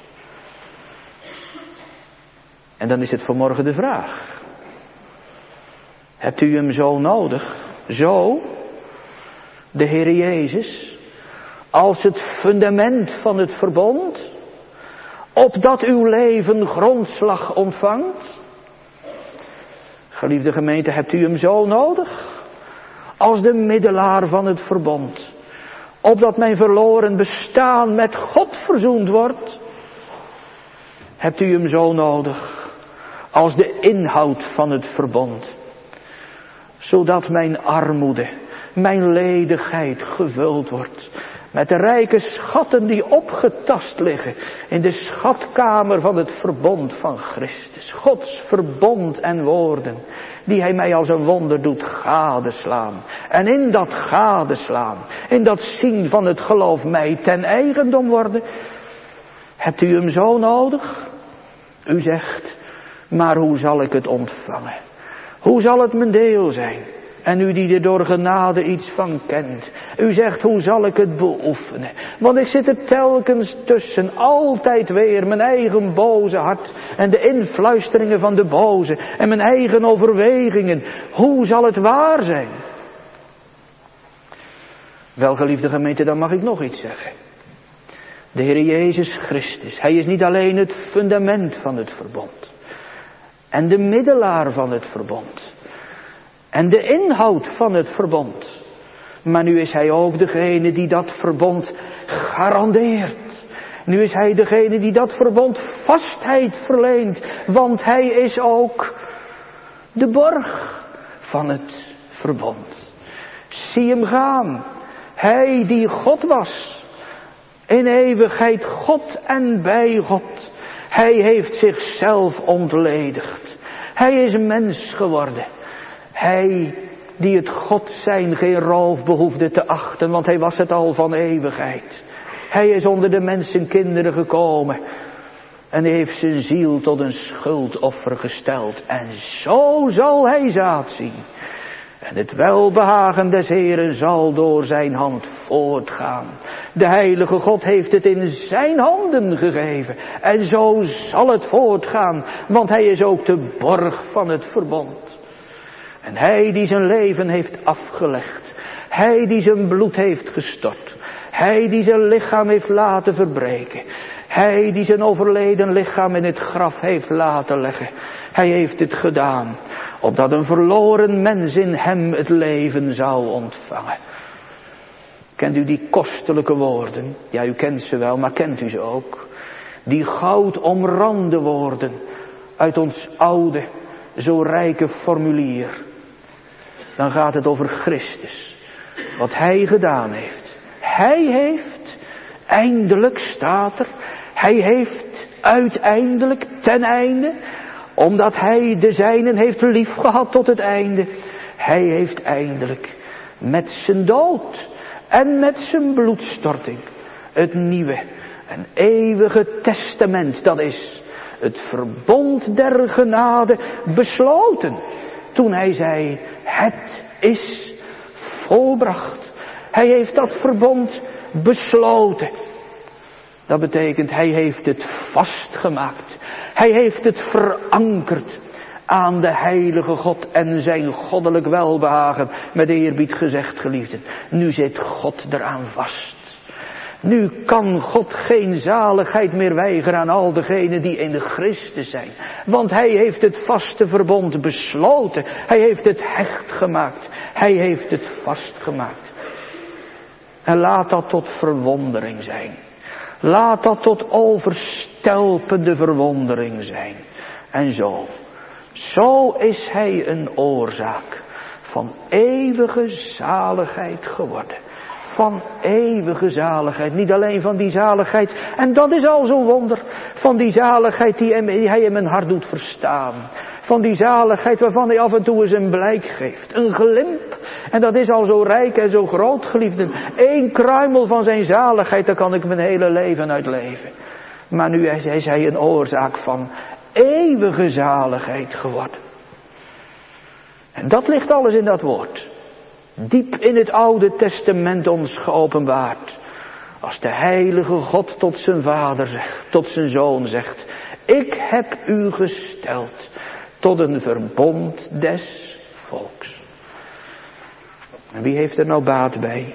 En dan is het vanmorgen de vraag. Hebt u hem zo nodig? Zo? De Heer Jezus? Als het fundament van het verbond, opdat uw leven grondslag ontvangt. Geliefde gemeente, hebt u hem zo nodig? Als de middelaar van het verbond, opdat mijn verloren bestaan met God verzoend wordt. Hebt u hem zo nodig? Als de inhoud van het verbond, zodat mijn armoede, mijn ledigheid gevuld wordt. Met de rijke schatten die opgetast liggen in de schatkamer van het verbond van Christus. Gods verbond en woorden die hij mij als een wonder doet gadeslaan. En in dat gadeslaan, in dat zien van het geloof mij ten eigendom worden. Hebt u hem zo nodig? U zegt, maar hoe zal ik het ontvangen? Hoe zal het mijn deel zijn? En u die er door genade iets van kent. U zegt, hoe zal ik het beoefenen? Want ik zit er telkens tussen. Altijd weer mijn eigen boze hart. En de influisteringen van de boze. En mijn eigen overwegingen. Hoe zal het waar zijn? Wel, geliefde gemeente, dan mag ik nog iets zeggen. De Heer Jezus Christus. Hij is niet alleen het fundament van het verbond. En de middelaar van het verbond. En de inhoud van het verbond. Maar nu is hij ook degene die dat verbond garandeert. Nu is hij degene die dat verbond vastheid verleent. Want hij is ook de borg van het verbond. Zie hem gaan. Hij die God was. In eeuwigheid God en bij God. Hij heeft zichzelf ontledigd. Hij is mens geworden. Hij die het God zijn geen roof behoefde te achten, want hij was het al van eeuwigheid. Hij is onder de mensenkinderen gekomen en heeft zijn ziel tot een schuldoffer gesteld. En zo zal hij zaad zien. En het welbehagen des Heeren zal door zijn hand voortgaan. De heilige God heeft het in zijn handen gegeven. En zo zal het voortgaan, want hij is ook de borg van het verbond. En hij die zijn leven heeft afgelegd. Hij die zijn bloed heeft gestort. Hij die zijn lichaam heeft laten verbreken. Hij die zijn overleden lichaam in het graf heeft laten leggen. Hij heeft het gedaan, opdat een verloren mens in hem het leven zou ontvangen. Kent u die kostelijke woorden? Ja, u kent ze wel, maar kent u ze ook? Die goud omrande woorden uit ons oude, zo rijke formulier. Dan gaat het over Christus. Wat hij gedaan heeft. Hij heeft, eindelijk staat er, hij heeft uiteindelijk ten einde, omdat hij de zijnen heeft lief gehad tot het einde. Hij heeft eindelijk met zijn dood en met zijn bloedstorting het nieuwe en eeuwige testament, dat is het verbond der genade, besloten. Toen hij zei, het is volbracht. Hij heeft dat verbond besloten. Dat betekent, hij heeft het vastgemaakt. Hij heeft het verankerd aan de heilige God en zijn goddelijk welbehagen. Met eerbied gezegd, geliefden, nu zit God eraan vast. Nu kan God geen zaligheid meer weigeren aan al degenen die in Christus zijn. Want hij heeft het vaste verbond besloten. Hij heeft het hecht gemaakt. Hij heeft het vastgemaakt. En laat dat tot verwondering zijn. Laat dat tot overstelpende verwondering zijn. En zo, zo is hij een oorzaak van eeuwige zaligheid geworden. Van eeuwige zaligheid. Niet alleen van die zaligheid. En dat is al zo'n wonder. Van die zaligheid die hij in mijn hart doet verstaan. Van die zaligheid waarvan hij af en toe eens een blijk geeft. Een glimp. En dat is al zo rijk en zo groot, geliefden. Eén kruimel van zijn zaligheid, daar kan ik mijn hele leven uit leven. Maar nu is hij een oorzaak van eeuwige zaligheid geworden. En dat ligt alles in dat woord. Diep in het Oude Testament ons geopenbaard. Als de heilige God tot zijn vader zegt, tot zijn zoon zegt. Ik heb u gesteld tot een verbond des volks. En wie heeft er nou baat bij?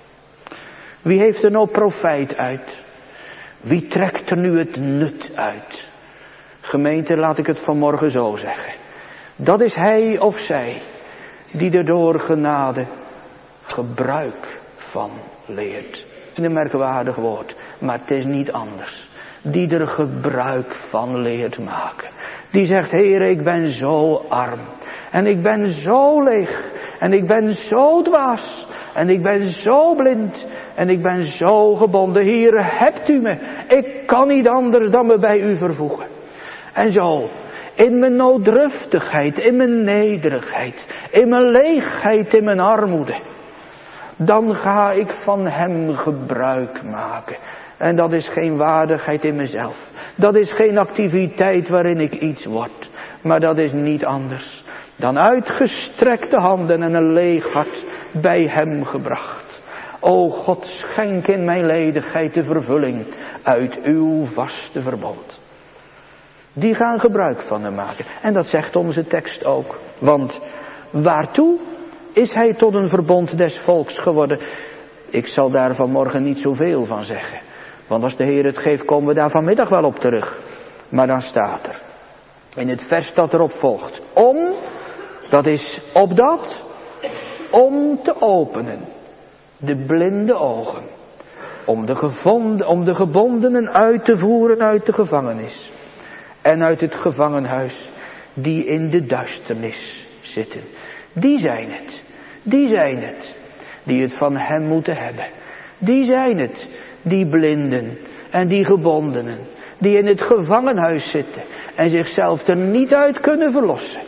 Wie heeft er nou profijt uit? Wie trekt er nu het nut uit? Gemeente, laat ik het vanmorgen zo zeggen. Dat is hij of zij die er door genade gebruik van leert. Het is een merkwaardig woord, maar het is niet anders. Die er gebruik van leert maken. Die zegt, Heere, ik ben zo arm. En ik ben zo leeg. En ik ben zo dwaas. En ik ben zo blind. En ik ben zo gebonden. Heere, hebt u me. Ik kan niet anders dan me bij u vervoegen. En zo, in mijn nooddruftigheid, in mijn nederigheid, in mijn leegheid, in mijn armoede. Dan ga ik van hem gebruik maken. En dat is geen waardigheid in mezelf. Dat is geen activiteit waarin ik iets word. Maar dat is niet anders dan uitgestrekte handen en een leeg hart bij hem gebracht. O God, schenk in mijn ledigheid de vervulling uit uw vaste verbond. Die gaan gebruik van hem maken. En dat zegt onze tekst ook. Want waartoe is hij tot een verbond des volks geworden? Ik zal daar vanmorgen niet zoveel van zeggen. Want als de Heer het geeft, komen we daar vanmiddag wel op terug. Maar dan staat er, in het vers dat erop volgt. Om, dat is opdat, om te openen. De blinde ogen. Om de, gevonden, om de gebondenen uit te voeren uit de gevangenis. En uit het gevangenhuis die in de duisternis zitten. Die zijn het. Die zijn het. Die het van hem moeten hebben. Die zijn het. Die blinden en die gebondenen. Die in het gevangenhuis zitten. En zichzelf er niet uit kunnen verlossen.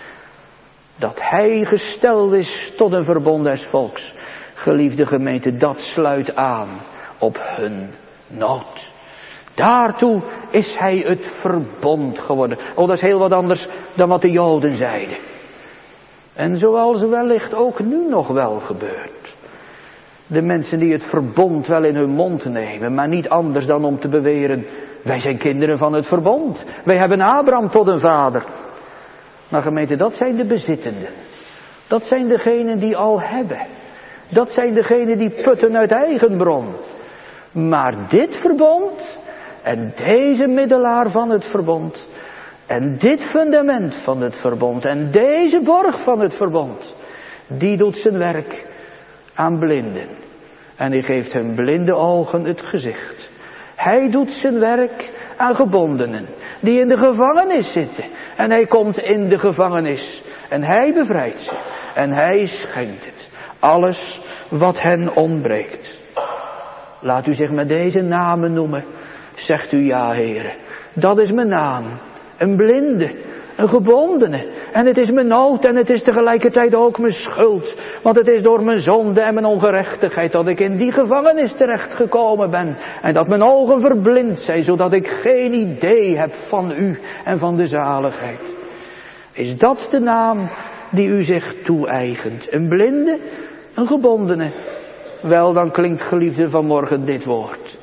Dat hij gesteld is tot een verbond des volks. Geliefde gemeente, dat sluit aan op hun nood. Daartoe is hij het verbond geworden. Oh, dat is heel wat anders dan wat de Joden zeiden. En zoals wellicht ook nu nog wel gebeurt. De mensen die het verbond wel in hun mond nemen, maar niet anders dan om te beweren, wij zijn kinderen van het verbond. Wij hebben Abraham tot een vader. Maar gemeente, dat zijn de bezittenden. Dat zijn degenen die al hebben. Dat zijn degenen die putten uit eigen bron. Maar dit verbond en deze middelaar van het verbond en dit fundament van het verbond en deze borg van het verbond, die doet zijn werk aan blinden. En hij geeft hun blinde ogen het gezicht. Hij doet zijn werk aan gebondenen die in de gevangenis zitten. En hij komt in de gevangenis en hij bevrijdt ze. En hij schenkt het. Alles wat hen ontbreekt. Laat u zich met deze namen noemen. Zegt u ja, Heere. Dat is mijn naam. Een blinde. Een gebondene. En het is mijn nood en het is tegelijkertijd ook mijn schuld. Want het is door mijn zonde en mijn ongerechtigheid dat ik in die gevangenis terechtgekomen ben. En dat mijn ogen verblind zijn, zodat ik geen idee heb van u en van de zaligheid. Is dat de naam die u zich toe-eigent? Een blinde, een gebondene. Wel, dan klinkt, geliefde, vanmorgen dit woord.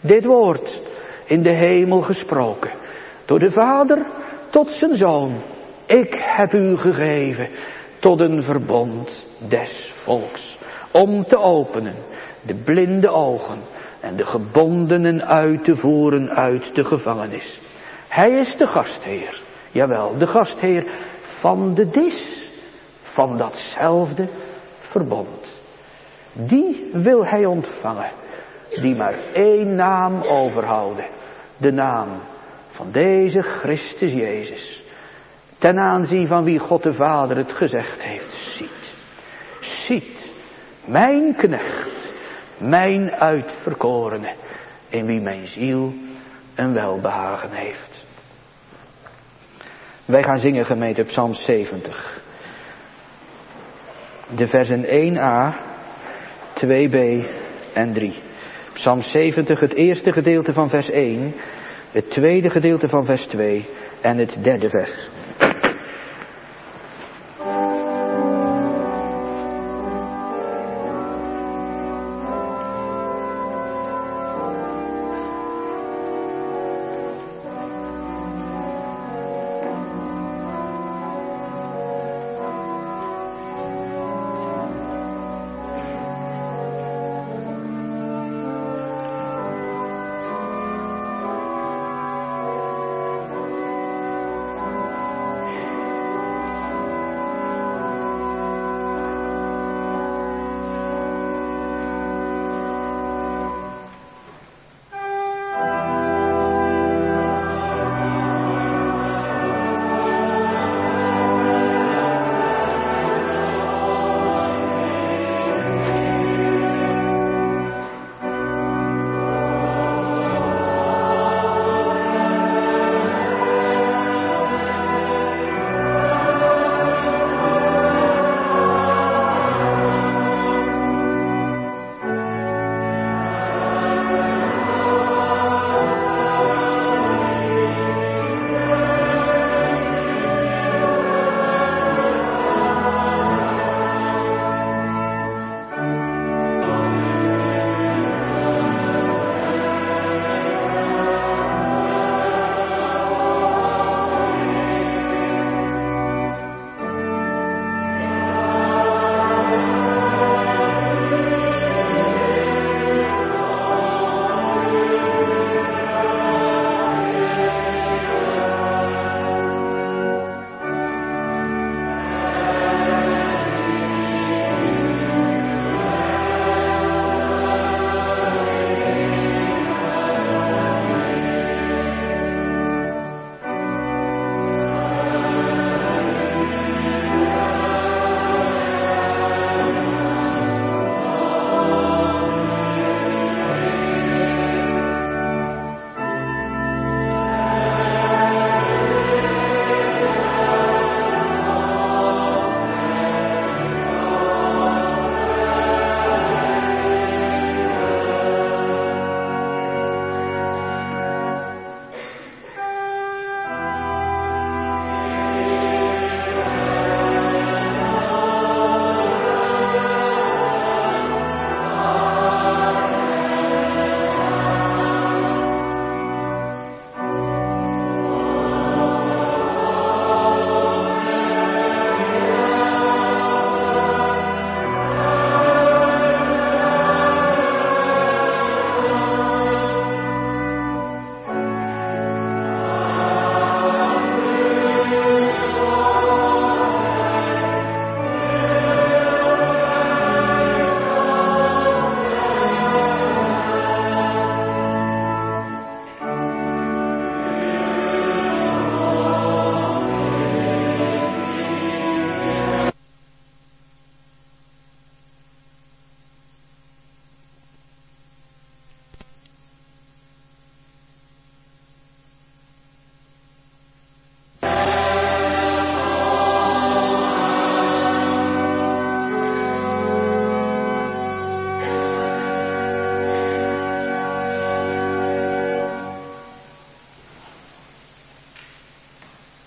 dit woord in de hemel gesproken. Door de Vader tot zijn Zoon. Ik heb u gegeven tot een verbond des volks. Om te openen de blinde ogen en de gebondenen uit te voeren uit de gevangenis. Hij is de gastheer. Jawel, de gastheer van de dis. Van datzelfde verbond. Die wil hij ontvangen. Die maar één naam overhouden. De naam van deze Christus Jezus. Ten aanzien van wie God de Vader het gezegd heeft. Ziet. Ziet. Mijn knecht. Mijn uitverkorene. In wie mijn ziel een welbehagen heeft. Wij gaan zingen, gemeente, Psalm zeventig. De versen één a, twee b en drie. Psalm zeventig, het eerste gedeelte van vers één, het tweede gedeelte van vers twee en het derde vers.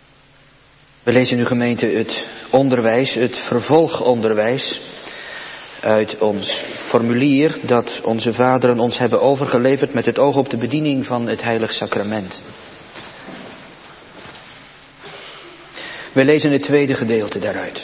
We lezen nu, gemeente, het onderwijs, het vervolgonderwijs uit ons formulier dat onze vaderen ons hebben overgeleverd met het oog op de bediening van het heilig sacrament. We lezen het tweede gedeelte daaruit.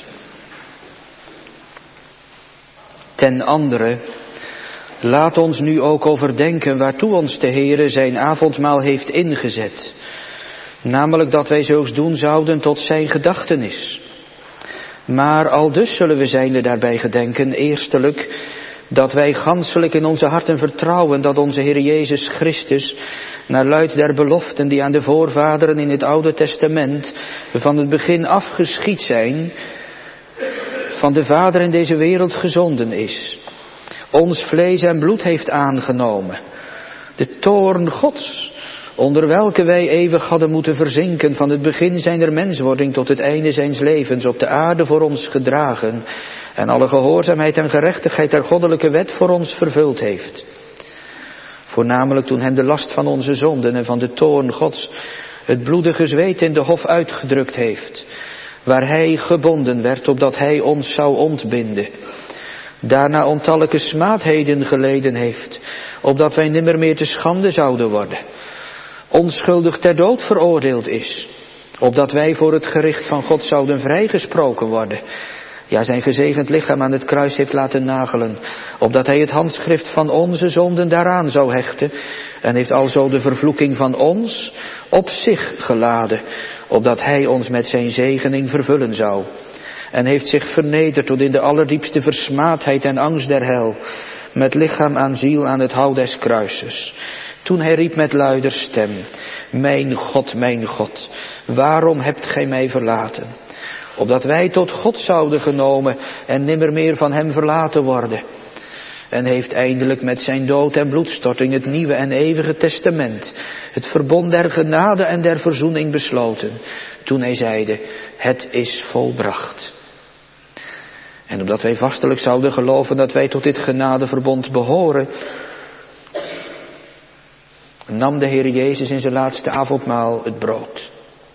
Ten andere, laat ons nu ook overdenken waartoe ons de Heere zijn avondmaal heeft ingezet. Namelijk dat wij zulks doen zouden tot zijn gedachtenis. Maar aldus zullen we zijnde daarbij gedenken, eerstelijk, dat wij ganselijk in onze harten vertrouwen dat onze Heer Jezus Christus, naar luid der beloften die aan de voorvaderen in het Oude Testament van het begin af geschied zijn, van de Vader in deze wereld gezonden is, ons vlees en bloed heeft aangenomen, de toorn Gods, onder welke wij eeuwig hadden moeten verzinken, van het begin zijner menswording tot het einde zijns levens op de aarde voor ons gedragen, en alle gehoorzaamheid en gerechtigheid der goddelijke wet voor ons vervuld heeft. Voornamelijk toen hem de last van onze zonden en van de toorn Gods het bloedige zweet in de hof uitgedrukt heeft, waar hij gebonden werd, opdat hij ons zou ontbinden. Daarna ontallijke smaadheden geleden heeft, opdat wij nimmer meer te schande zouden worden. Onschuldig ter dood veroordeeld is, opdat wij voor het gericht van God zouden vrijgesproken worden. Ja, zijn gezegend lichaam aan het kruis heeft laten nagelen, opdat hij het handschrift van onze zonden daaraan zou hechten, en heeft alzo de vervloeking van ons op zich geladen, opdat hij ons met zijn zegening vervullen zou. En heeft zich vernederd tot in de allerdiepste versmaadheid en angst der hel, met lichaam aan ziel aan het hout des kruises. Toen hij riep met luider stem, mijn God, mijn God, waarom hebt gij mij verlaten? Opdat wij tot God zouden genomen en nimmer meer van hem verlaten worden. En heeft eindelijk met zijn dood en bloedstorting het nieuwe en eeuwige testament, het verbond der genade en der verzoening besloten, toen hij zeide, het is volbracht. En opdat wij vastelijk zouden geloven dat wij tot dit genadeverbond behoren, nam de Heer Jezus in zijn laatste avondmaal het brood.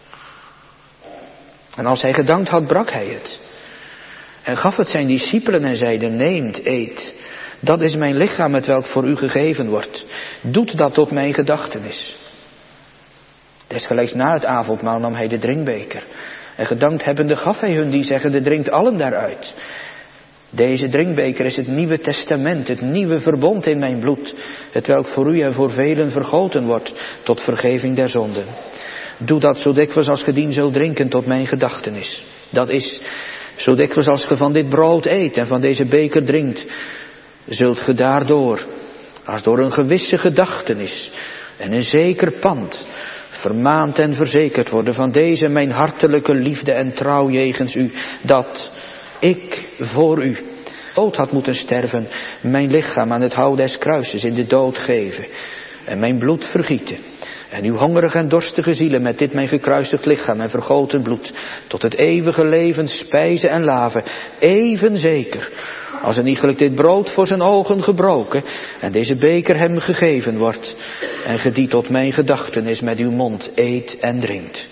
En als hij gedankt had, brak hij het. En gaf het zijn discipelen en zeide, neemt, eet. Dat is mijn lichaam, het welk voor u gegeven wordt. Doet dat tot mijn gedachtenis. Desgelijks na het avondmaal nam hij de drinkbeker. En gedankt hebbende gaf hij hun die zeggende, drinkt allen daaruit. Deze drinkbeker is het nieuwe testament, het nieuwe verbond in mijn bloed, het welk voor u en voor velen vergoten wordt, tot vergeving der zonden. Doe dat zo dikwijls als ge dien zult drinken tot mijn gedachtenis. Dat is, zo dikwijls als ge van dit brood eet en van deze beker drinkt, zult ge daardoor, als door een gewisse gedachtenis en een zeker pand, vermaand en verzekerd worden van deze mijn hartelijke liefde en trouw jegens u, dat ik voor u dood had moeten sterven, mijn lichaam aan het hout des kruises in de dood geven en mijn bloed vergieten. En uw hongerige en dorstige zielen met dit mijn gekruisigd lichaam en vergoten bloed tot het eeuwige leven spijzen en laven, even zeker als een iegelijk dit brood voor zijn ogen gebroken en deze beker hem gegeven wordt en ge die tot mijn gedachtenis met uw mond eet en drinkt.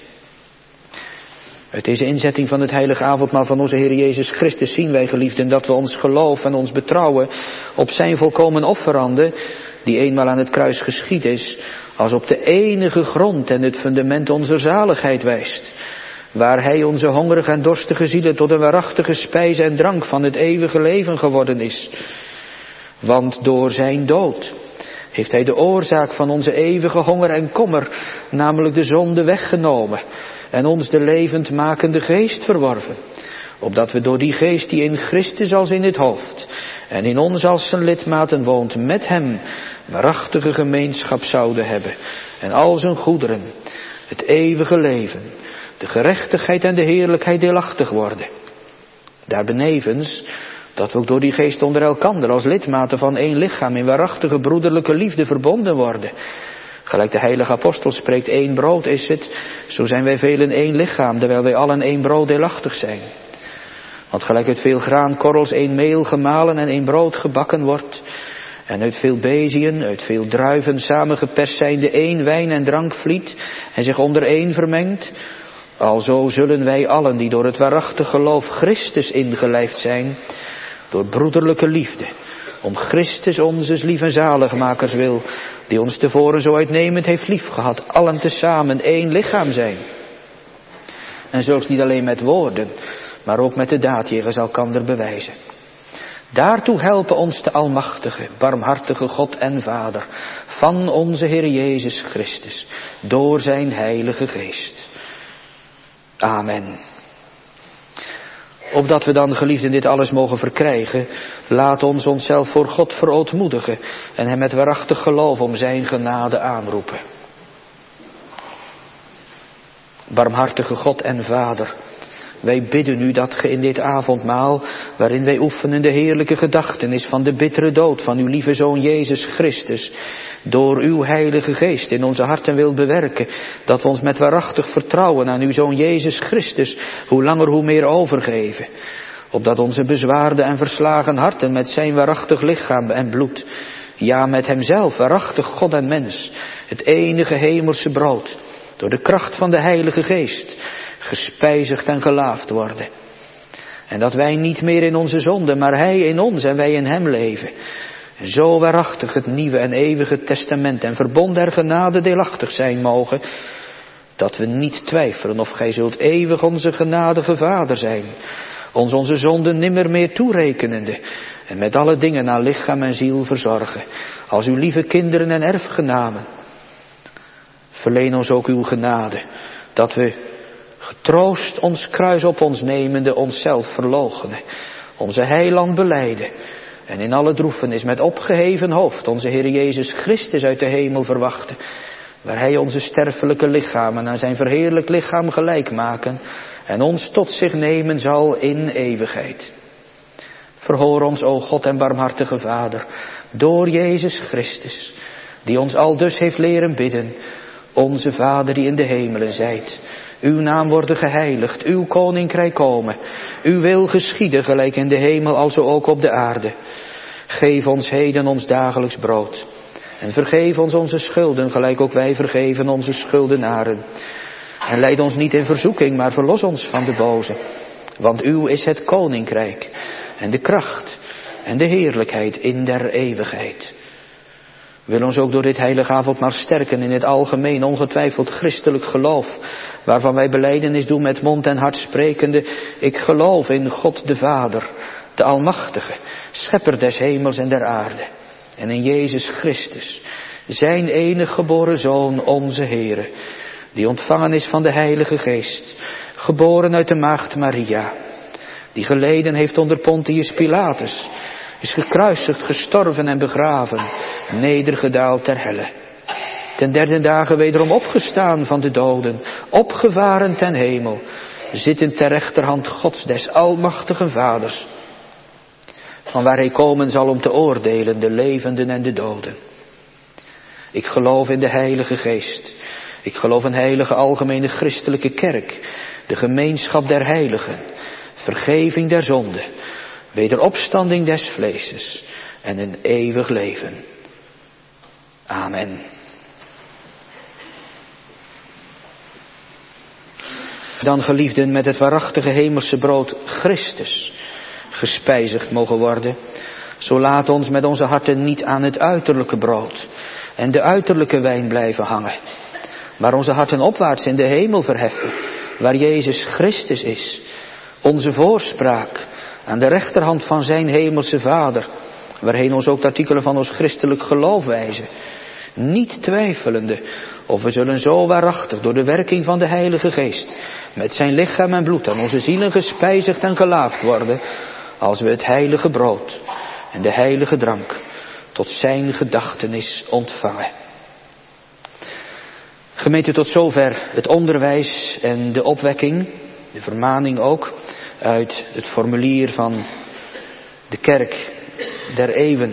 Uit deze inzetting van het heilige avondmaal van onze Heer Jezus Christus zien wij, geliefden, dat we ons geloof en ons betrouwen op zijn volkomen offerande, die eenmaal aan het kruis geschied is, als op de enige grond en het fundament onze zaligheid wijst, waar hij onze hongerige en dorstige zielen tot een waarachtige spijs en drank van het eeuwige leven geworden is. Want door zijn dood heeft hij de oorzaak van onze eeuwige honger en kommer, namelijk de zonde, weggenomen en ons de levendmakende geest verworven, opdat we door die geest die in Christus als in het hoofd en in ons als zijn lidmaten woont, met hem waarachtige gemeenschap zouden hebben en al zijn goederen, het eeuwige leven, de gerechtigheid en de heerlijkheid deelachtig worden. Daarbenevens dat we ook door die geest onder elkander als lidmaten van één lichaam in waarachtige broederlijke liefde verbonden worden. Gelijk de heilige apostel spreekt, één brood is het, zo zijn wij velen één lichaam, terwijl wij allen één brood deelachtig zijn. Want gelijk uit veel graankorrels één meel gemalen en één brood gebakken wordt, en uit veel beziën, uit veel druiven samengeperst zijnde één wijn en drank vliet en zich onder één vermengt, alzo zullen wij allen die door het waarachtig geloof Christus ingelijfd zijn, door broederlijke liefde, om Christus onzes lief en zaligmakers wil, die ons tevoren zo uitnemend heeft liefgehad, allen tezamen één lichaam zijn. En zulks niet alleen met woorden, maar ook met de daad jegens elkander bewijzen. Daartoe helpen ons de almachtige, barmhartige God en Vader van onze Heer Jezus Christus, door zijn Heilige Geest. Amen. Opdat we dan, geliefden, dit alles mogen verkrijgen, laat ons onszelf voor God verootmoedigen en hem met waarachtig geloof om zijn genade aanroepen. Barmhartige God en Vader, wij bidden u dat ge in dit avondmaal, waarin wij oefenen de heerlijke gedachtenis van de bittere dood van uw lieve Zoon Jezus Christus, door uw Heilige Geest in onze harten wilt bewerken, dat we ons met waarachtig vertrouwen aan uw Zoon Jezus Christus, hoe langer hoe meer overgeven, opdat onze bezwaarde en verslagen harten met zijn waarachtig lichaam en bloed, ja met hemzelf, waarachtig God en mens, het enige hemelse brood, door de kracht van de Heilige Geest, gespijzigd en gelaafd worden. En dat wij niet meer in onze zonde, maar hij in ons en wij in hem leven. En zo waarachtig het nieuwe en eeuwige testament en verbond der genade deelachtig zijn mogen, dat we niet twijfelen of gij zult eeuwig onze genadige Vader zijn, ons onze zonden nimmer meer toerekenende en met alle dingen naar lichaam en ziel verzorgen, als uw lieve kinderen en erfgenamen. Verleen ons ook uw genade, dat we getroost ons kruis op ons nemende onszelf verloochenen, onze heiland belijden en in alle droefenis met opgeheven hoofd onze Heer Jezus Christus uit de hemel verwachten, waar hij onze sterfelijke lichamen aan zijn verheerlijk lichaam gelijk maken en ons tot zich nemen zal in eeuwigheid. Verhoor ons, o God en barmhartige Vader, door Jezus Christus, die ons aldus heeft leren bidden, onze Vader die in de hemelen zijt, uw naam worden geheiligd, uw koninkrijk komen, uw wil geschieden gelijk in de hemel alzo ook op de aarde. Geef ons heden ons dagelijks brood en vergeef ons onze schulden gelijk ook wij vergeven onze schuldenaren. En leid ons niet in verzoeking, maar verlos ons van de boze, want uw is het koninkrijk en de kracht en de heerlijkheid in der eeuwigheid. Wil ons ook door dit heilige avondmaal sterken in het algemeen ongetwijfeld christelijk geloof, waarvan wij belijdenis doen met mond en hart sprekende, ik geloof in God de Vader, de Almachtige, schepper des hemels en der aarde, en in Jezus Christus, zijn enige geboren Zoon, onze Heere, die ontvangen is van de Heilige Geest, geboren uit de maagd Maria, die geleden heeft onder Pontius Pilatus, is gekruisigd, gestorven en begraven, nedergedaald ter helle. Ten derde dagen wederom opgestaan van de doden, opgevaren ten hemel, zittend ter rechterhand Gods des almachtigen Vaders, van waar hij komen zal om te oordelen de levenden en de doden. Ik geloof in de Heilige Geest. Ik geloof in heilige algemene christelijke kerk, de gemeenschap der heiligen, vergeving der zonde, wederopstanding des vleeses en een eeuwig leven. Amen. Dan, geliefden, met het waarachtige hemelse brood Christus gespijzigd mogen worden, zo laat ons met onze harten niet aan het uiterlijke brood en de uiterlijke wijn blijven hangen, maar onze harten opwaarts in de hemel verheffen, waar Jezus Christus is, onze voorspraak aan de rechterhand van zijn hemelse Vader, waarheen ons ook de artikelen van ons christelijk geloof wijzen, niet twijfelende of we zullen zo waarachtig door de werking van de Heilige Geest met zijn lichaam en bloed aan onze zielen gespijzigd en gelaafd worden, als we het heilige brood en de heilige drank tot zijn gedachtenis ontvangen. Gemeente, tot zover het onderwijs en de opwekking, de vermaning ook, uit het formulier van de kerk der eeuwen.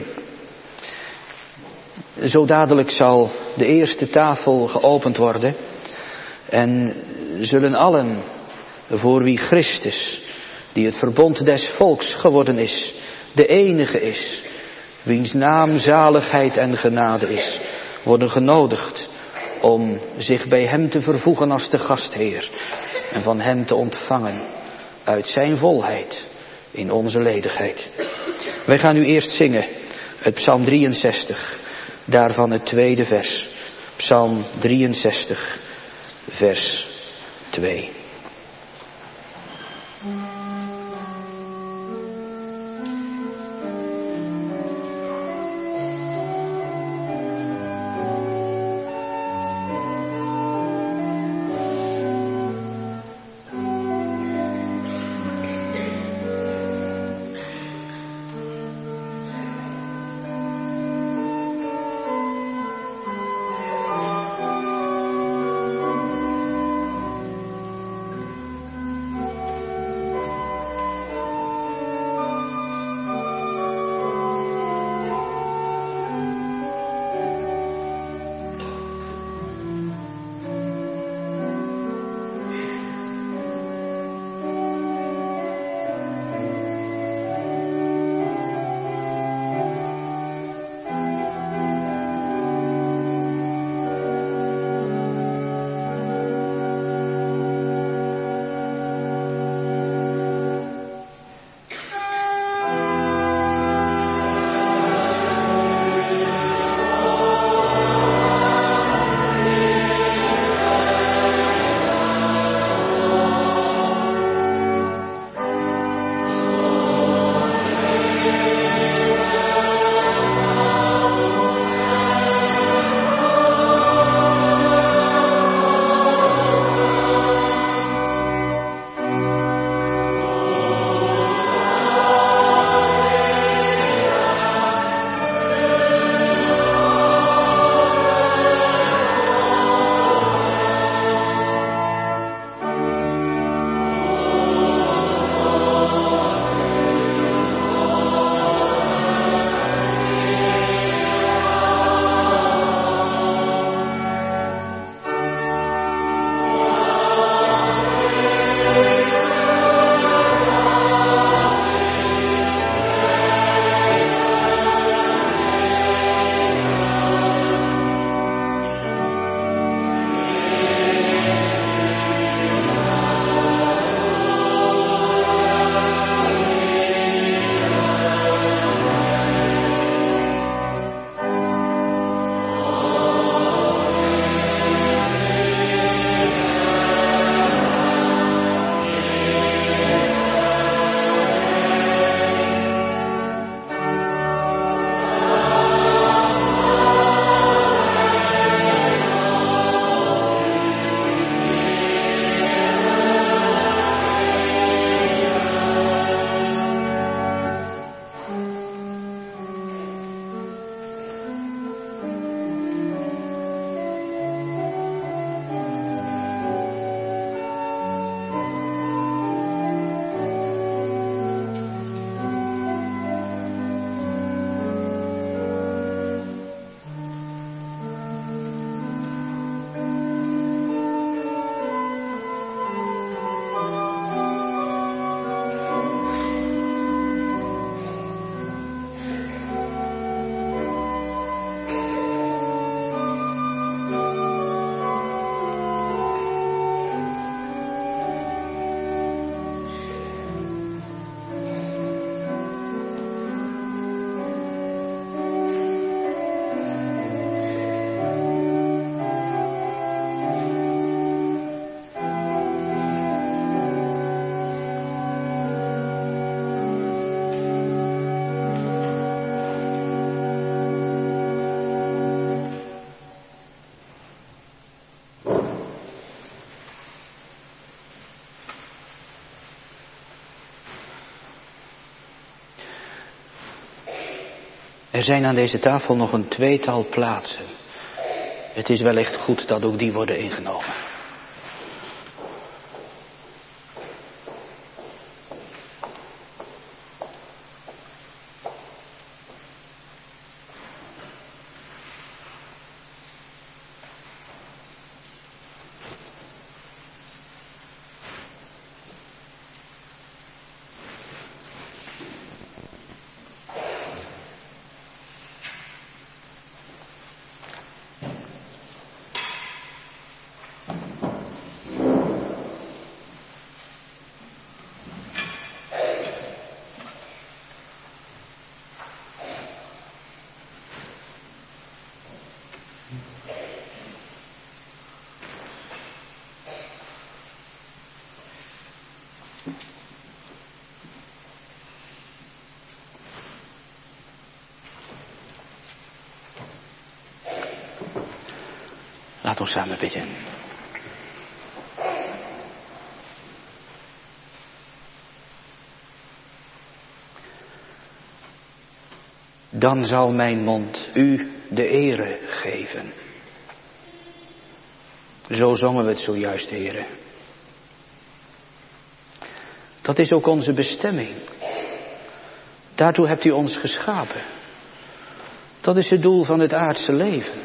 Zo dadelijk zal de eerste tafel geopend worden en zullen allen voor wie Christus, die het verbond des volks geworden is, de enige is, wiens naam zaligheid en genade is, worden genodigd om zich bij hem te vervoegen als de gastheer en van hem te ontvangen uit zijn volheid in onze ledigheid. Wij gaan nu eerst zingen het Psalm drieënzestig, daarvan het tweede vers. Psalm drieënzestig, vers twee. Er zijn aan deze tafel nog een tweetal plaatsen. Het is wellicht goed dat ook die worden ingenomen. Laat ons samen bidden. Dan zal mijn mond u de ere geven. Zo zongen we het zojuist, heren. Dat is ook onze bestemming. Daartoe hebt u ons geschapen. Dat is het doel van het aardse leven.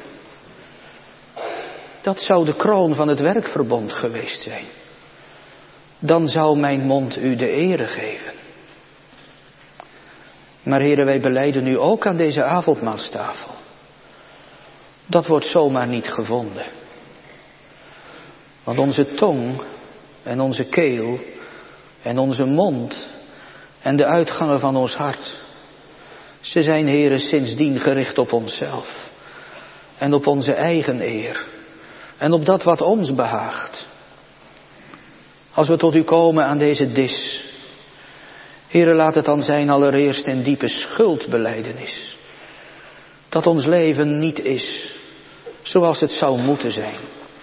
Dat zou de kroon van het werkverbond geweest zijn. Dan zou mijn mond u de ere geven. Maar heren, wij belijden nu ook aan deze avondmaalstafel. Dat wordt zomaar niet gevonden. Want onze tong en onze keel en onze mond en de uitgangen van ons hart, ze zijn, heren, sindsdien gericht op onszelf. En op onze eigen eer. En op dat wat ons behaagt. Als we tot u komen aan deze dis, heren, laat het dan zijn allereerst een diepe schuldbelijdenis. Dat ons leven niet is zoals het zou moeten zijn.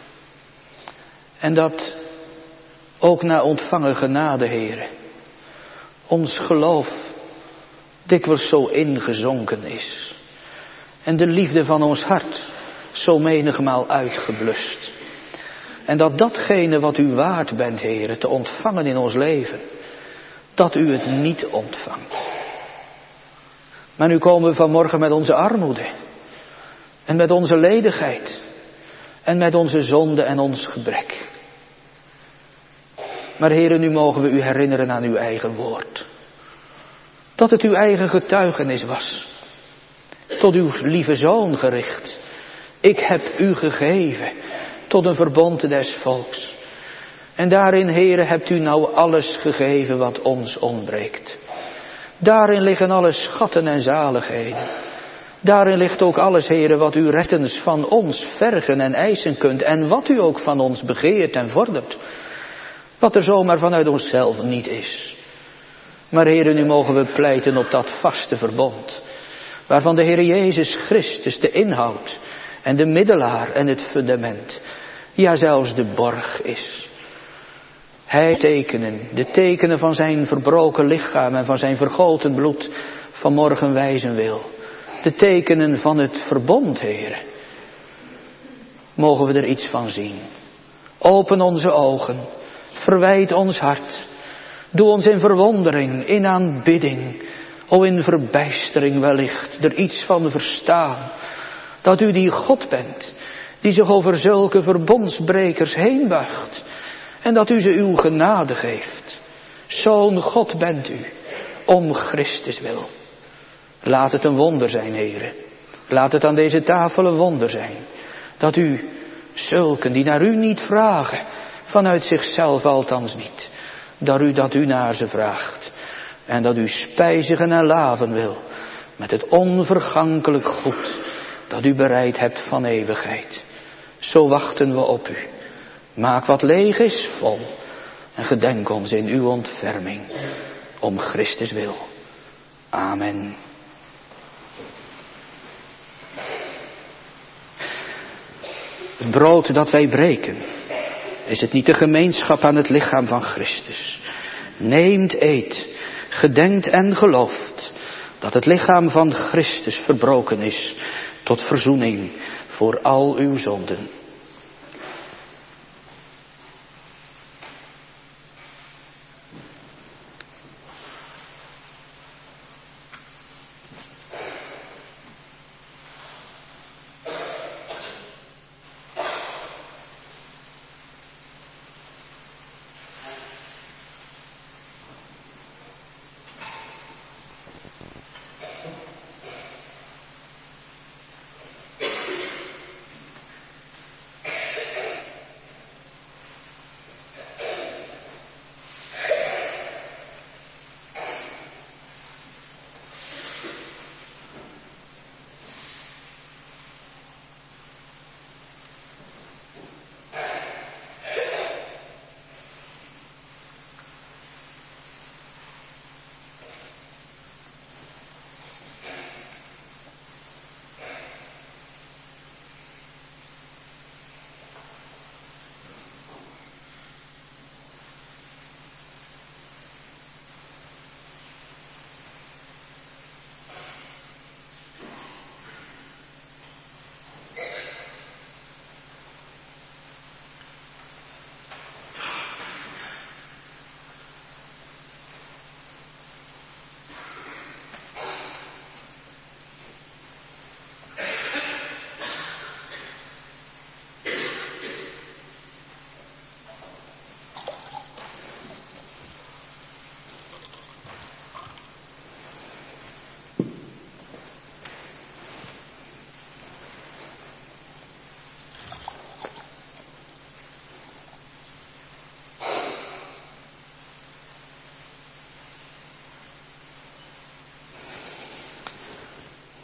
En dat ook na ontvangen genade, heren, ons geloof dikwijls zo ingezonken is. En de liefde van ons hart zo menigmaal uitgeblust. En dat datgene wat u waard bent, heren, te ontvangen in ons leven, dat u het niet ontvangt. Maar nu komen we vanmorgen met onze armoede. En met onze ledigheid. En met onze zonde en ons gebrek. Maar heren, nu mogen we u herinneren aan uw eigen woord. Dat het uw eigen getuigenis was. Tot uw lieve zoon gericht. Ik heb u gegeven tot een verbond des volks. En daarin, heren, hebt u nou alles gegeven wat ons ontbreekt. Daarin liggen alle schatten en zaligheden. Daarin ligt ook alles, heren, wat u rettens van ons vergen en eisen kunt. En wat u ook van ons begeert en vordert. Wat er zomaar vanuit onszelf niet is. Maar heren, nu mogen we pleiten op dat vaste verbond. Waarvan de Heer Jezus Christus de inhoud en de middelaar en het fundament. Ja, zelfs de borg is. Hij tekenen, de tekenen van zijn verbroken lichaam en van zijn vergoten bloed vanmorgen wijzen wil. De tekenen van het verbond, heren. Mogen we er iets van zien. Open onze ogen. Verwijt ons hart. Doe ons in verwondering, in aanbidding, o in verbijstering wellicht, er iets van verstaan. Dat u die God bent, die zich over zulke verbondsbrekers heen buigt. En dat u ze uw genade geeft. Zo'n God bent u, om Christus wil. Laat het een wonder zijn, heren. Laat het aan deze tafel een wonder zijn. Dat u zulken die naar u niet vragen, vanuit zichzelf althans niet, dat u, dat u naar ze vraagt. En dat u spijzigen en laven wil met het onvergankelijk goed dat u bereid hebt van eeuwigheid. Zo wachten we op u. Maak wat leeg is vol en gedenk ons in uw ontferming. Om Christus wil. Amen. Het brood dat wij breken, is het niet de gemeenschap aan het lichaam van Christus? Neemt, eet, gedenkt en gelooft dat het lichaam van Christus verbroken is tot verzoening voor al uw zonden.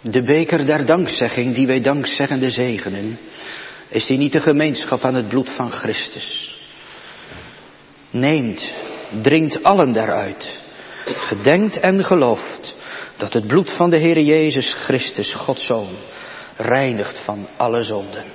De beker der dankzegging die wij dankzeggende zegenen, is die niet de gemeenschap aan het bloed van Christus? Neemt, drinkt allen daaruit, gedenkt en gelooft dat het bloed van de Heere Jezus Christus, Gods Zoon, reinigt van alle zonden.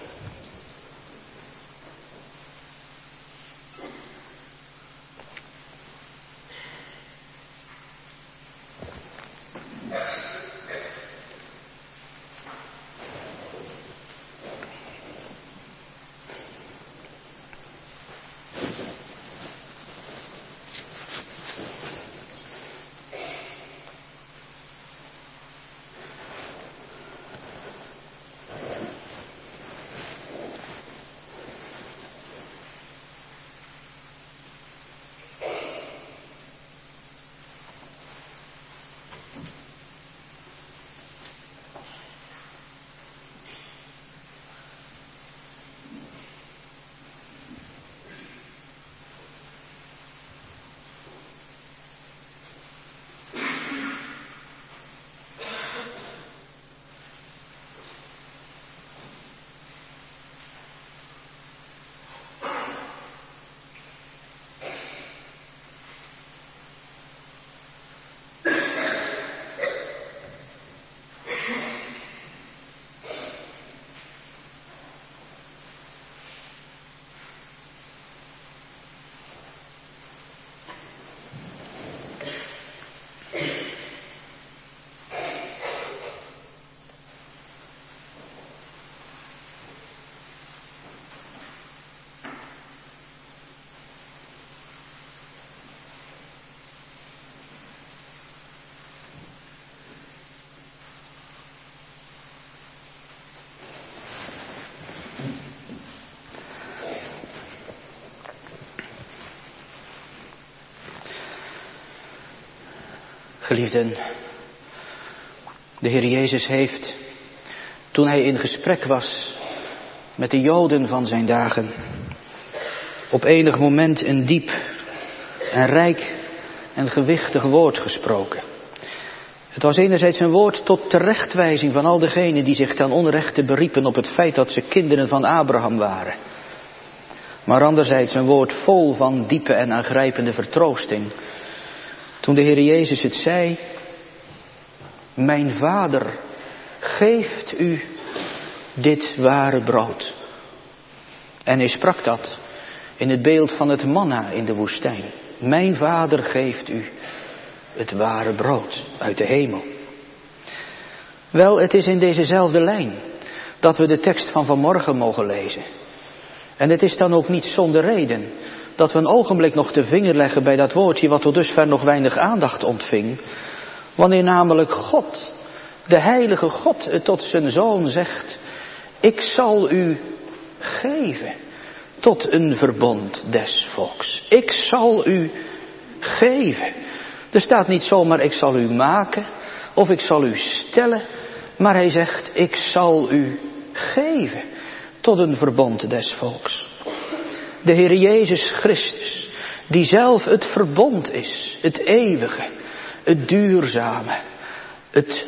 Geliefden, de Heer Jezus heeft, toen hij in gesprek was met de Joden van zijn dagen, op enig moment een diep en rijk en gewichtig woord gesproken. Het was enerzijds een woord tot terechtwijzing van al degenen die zich ten onrechte beriepen op het feit dat ze kinderen van Abraham waren. Maar anderzijds een woord vol van diepe en aangrijpende vertroosting. Toen de Heer Jezus het zei: mijn Vader geeft u dit ware brood. En hij sprak dat in het beeld van het manna in de woestijn. Mijn Vader geeft u het ware brood uit de hemel. Wel, het is in dezezelfde lijn dat we de tekst van vanmorgen mogen lezen. En het is dan ook niet zonder reden dat we een ogenblik nog de vinger leggen bij dat woordje wat tot dusver nog weinig aandacht ontving. Wanneer namelijk God, de heilige God, het tot zijn zoon zegt: ik zal u geven tot een verbond des volks. Ik zal u geven. Er staat niet zomaar ik zal u maken of ik zal u stellen. Maar hij zegt: ik zal u geven tot een verbond des volks. De Heer Jezus Christus, die zelf het verbond is, het eeuwige, het duurzame, het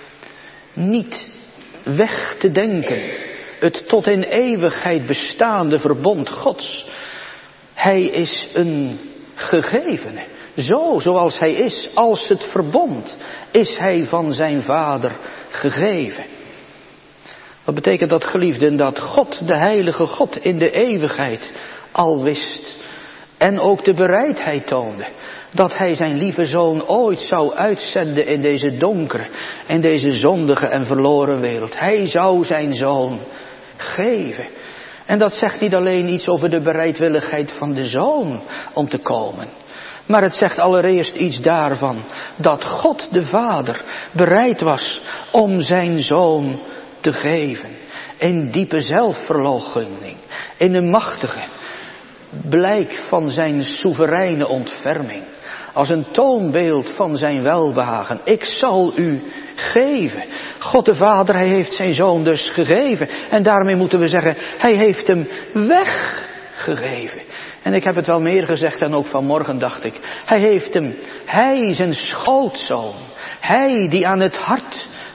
niet weg te denken, het tot in eeuwigheid bestaande verbond Gods. Hij is een gegevene. Zo zoals hij is, als het verbond, is hij van zijn Vader gegeven. Wat betekent dat, geliefden? Dat God, de heilige God, in de eeuwigheid al wist en ook de bereidheid toonde dat hij zijn lieve zoon ooit zou uitzenden in deze donkere en deze zondige en verloren wereld. Hij zou zijn zoon geven. En dat zegt niet alleen iets over de bereidwilligheid van de zoon om te komen, maar het zegt allereerst iets daarvan dat God de Vader bereid was om zijn zoon te geven. In diepe zelfverloochening, in een machtige blijk van zijn soevereine ontferming. Als een toonbeeld van zijn welbehagen. Ik zal u geven. God de Vader, hij heeft zijn zoon dus gegeven. En daarmee moeten we zeggen, hij heeft hem weggegeven. En ik heb het wel meer gezegd en ook vanmorgen dacht ik. Hij heeft hem, hij zijn schootzoon. Hij die aan het hart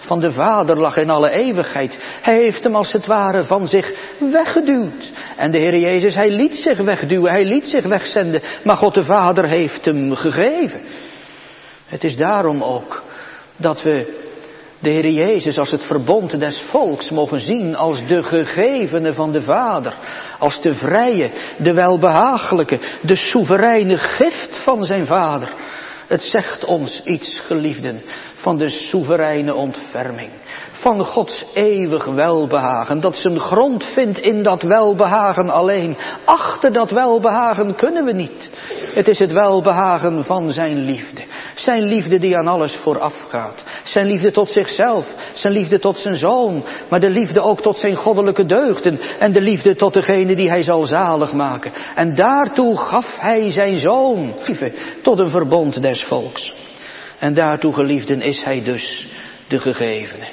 van de Vader lag in alle eeuwigheid. Hij heeft hem als het ware van zich weggeduwd. En de Heer Jezus, hij liet zich wegduwen, hij liet zich wegzenden. Maar God de Vader heeft hem gegeven. Het is daarom ook dat we de Heer Jezus als het verbond des volks mogen zien als de gegevene van de Vader. Als de vrije, de welbehagelijke, de soevereine gift van zijn Vader. Het zegt ons iets, geliefden, van de soevereine ontferming. Van Gods eeuwig welbehagen, dat zijn grond vindt in dat welbehagen alleen. Achter dat welbehagen kunnen we niet. Het is het welbehagen van zijn liefde. Zijn liefde die aan alles voorafgaat. Zijn liefde tot zichzelf, zijn liefde tot zijn zoon. Maar de liefde ook tot zijn goddelijke deugden. En de liefde tot degene die hij zal zalig maken. En daartoe gaf hij zijn zoon, tot een verbond des volks. En daartoe, geliefden, is hij dus de gegevene.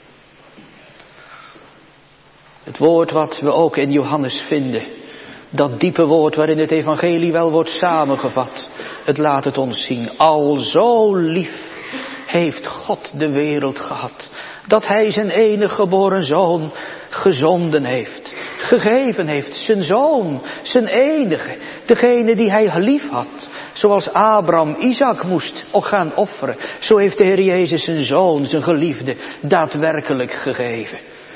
Het woord wat we ook in Johannes vinden. Dat diepe woord waarin het evangelie wel wordt samengevat. Het laat het ons zien. Al zo lief heeft God de wereld gehad. Dat hij zijn enige geboren zoon gezonden heeft. Gegeven heeft. Zijn zoon. Zijn enige. Degene die hij lief had. Zoals Abraham Isaac moest ook gaan offeren. Zo heeft de Heer Jezus zijn zoon, zijn geliefde, daadwerkelijk gegeven.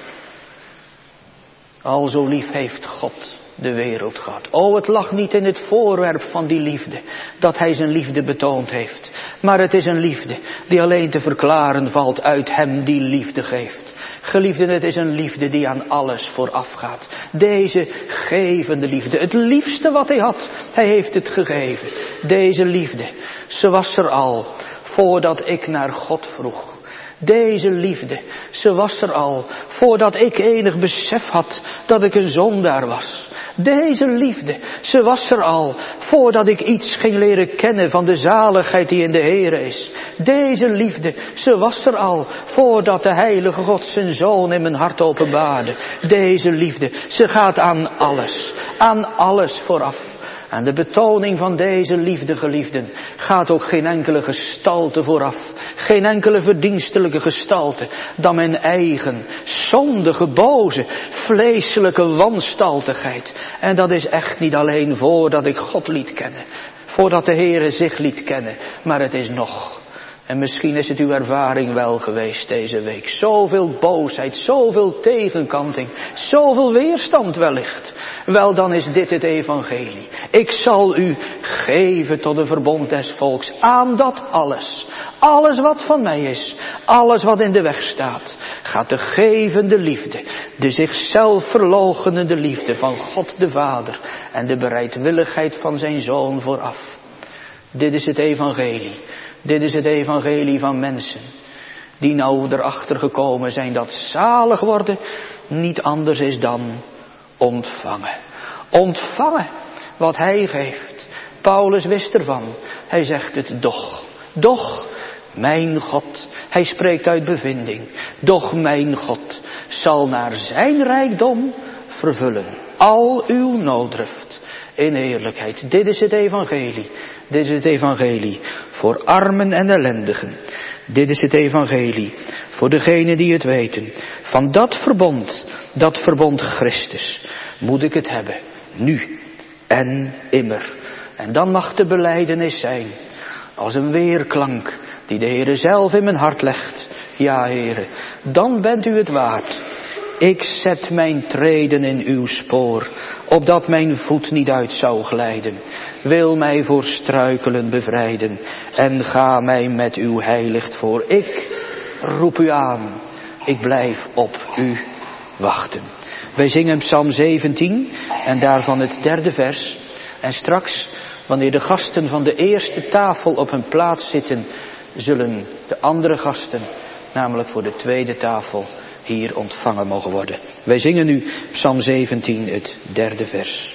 Al zo lief heeft God de wereld gehad. O, het lag niet in het voorwerp van die liefde, dat hij zijn liefde betoond heeft. Maar het is een liefde die alleen te verklaren valt uit hem die liefde geeft. Geliefden, het is een liefde die aan alles voorafgaat. Deze gevende liefde, het liefste wat hij had, hij heeft het gegeven. Deze liefde, ze was er al voordat ik naar God vroeg. Deze liefde, ze was er al voordat ik enig besef had dat ik een zondaar was. Deze liefde, ze was er al voordat ik iets ging leren kennen van de zaligheid die in de Heere is. Deze liefde, ze was er al voordat de Heilige God zijn Zoon in mijn hart openbaarde. Deze liefde, ze gaat aan alles, aan alles vooraf. Aan de betoning van deze liefde, geliefden, gaat ook geen enkele gestalte vooraf. Geen enkele verdienstelijke gestalte dan mijn eigen, zondige, boze, vleeselijke wanstaltigheid. En dat is echt niet alleen voordat ik God liet kennen. Voordat de Heere zich liet kennen. Maar het is nog. En misschien is het uw ervaring wel geweest deze week. Zoveel boosheid, zoveel tegenkanting, zoveel weerstand wellicht. Wel, dan is dit het evangelie. Ik zal u geven tot een verbond des volks. Aan dat alles, alles wat van mij is, alles wat in de weg staat, gaat de gevende liefde, de zichzelf verloochenende liefde van God de Vader en de bereidwilligheid van zijn Zoon vooraf. Dit is het evangelie. Dit is het evangelie van mensen die nou erachter gekomen zijn dat zalig worden niet anders is dan ontvangen. Ontvangen wat hij geeft. Paulus wist ervan. Hij zegt het doch. Doch, mijn God. Hij spreekt uit bevinding. Doch mijn God zal naar zijn rijkdom vervullen al uw nooddruft in heerlijkheid. Dit is het evangelie. Dit is het evangelie voor armen en ellendigen. Dit is het evangelie voor degenen die het weten. Van dat verbond, dat verbond Christus, moet ik het hebben. Nu en immer. En dan mag de belijdenis zijn als een weerklank die de Heere zelf in mijn hart legt. Ja, Heere, dan bent u het waard. Ik zet mijn treden in uw spoor, opdat mijn voet niet uit zou glijden. Wil mij voor struikelen bevrijden en ga mij met uw heiligt voor. Ik roep u aan, ik blijf op u wachten. Wij zingen Psalm zeventien en daarvan het derde vers. En straks, wanneer de gasten van de eerste tafel op hun plaats zitten, zullen de andere gasten, namelijk voor de tweede tafel, hier ontvangen mogen worden. Wij zingen nu Psalm zeventien, het derde vers.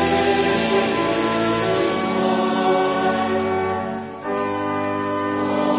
Oh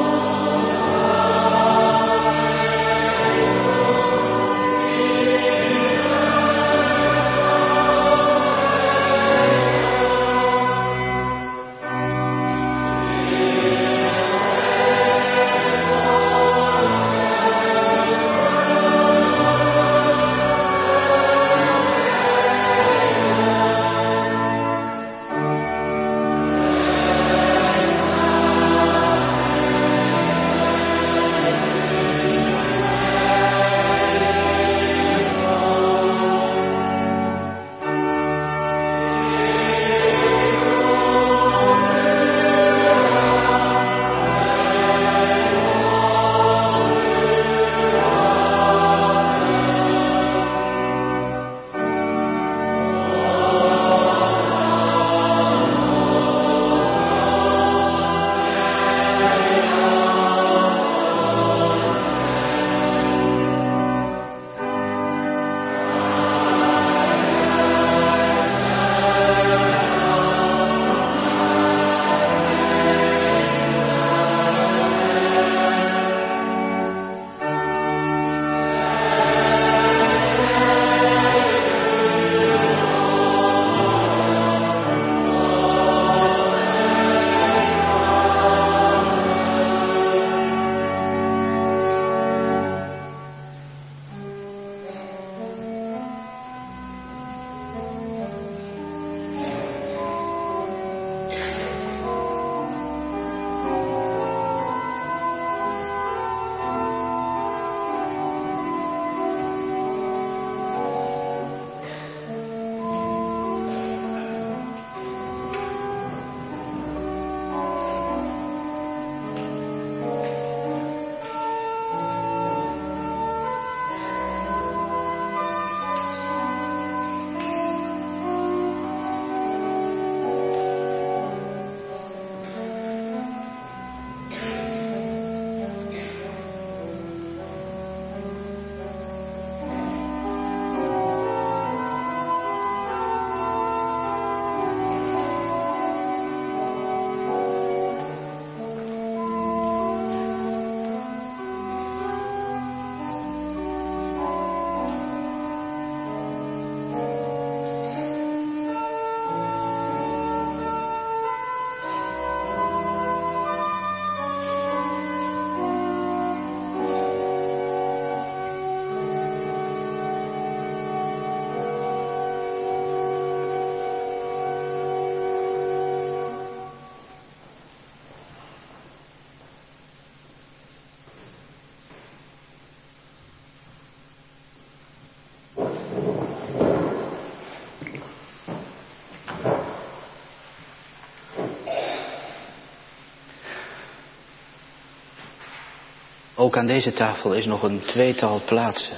Ook aan deze tafel is nog een tweetal plaatsen.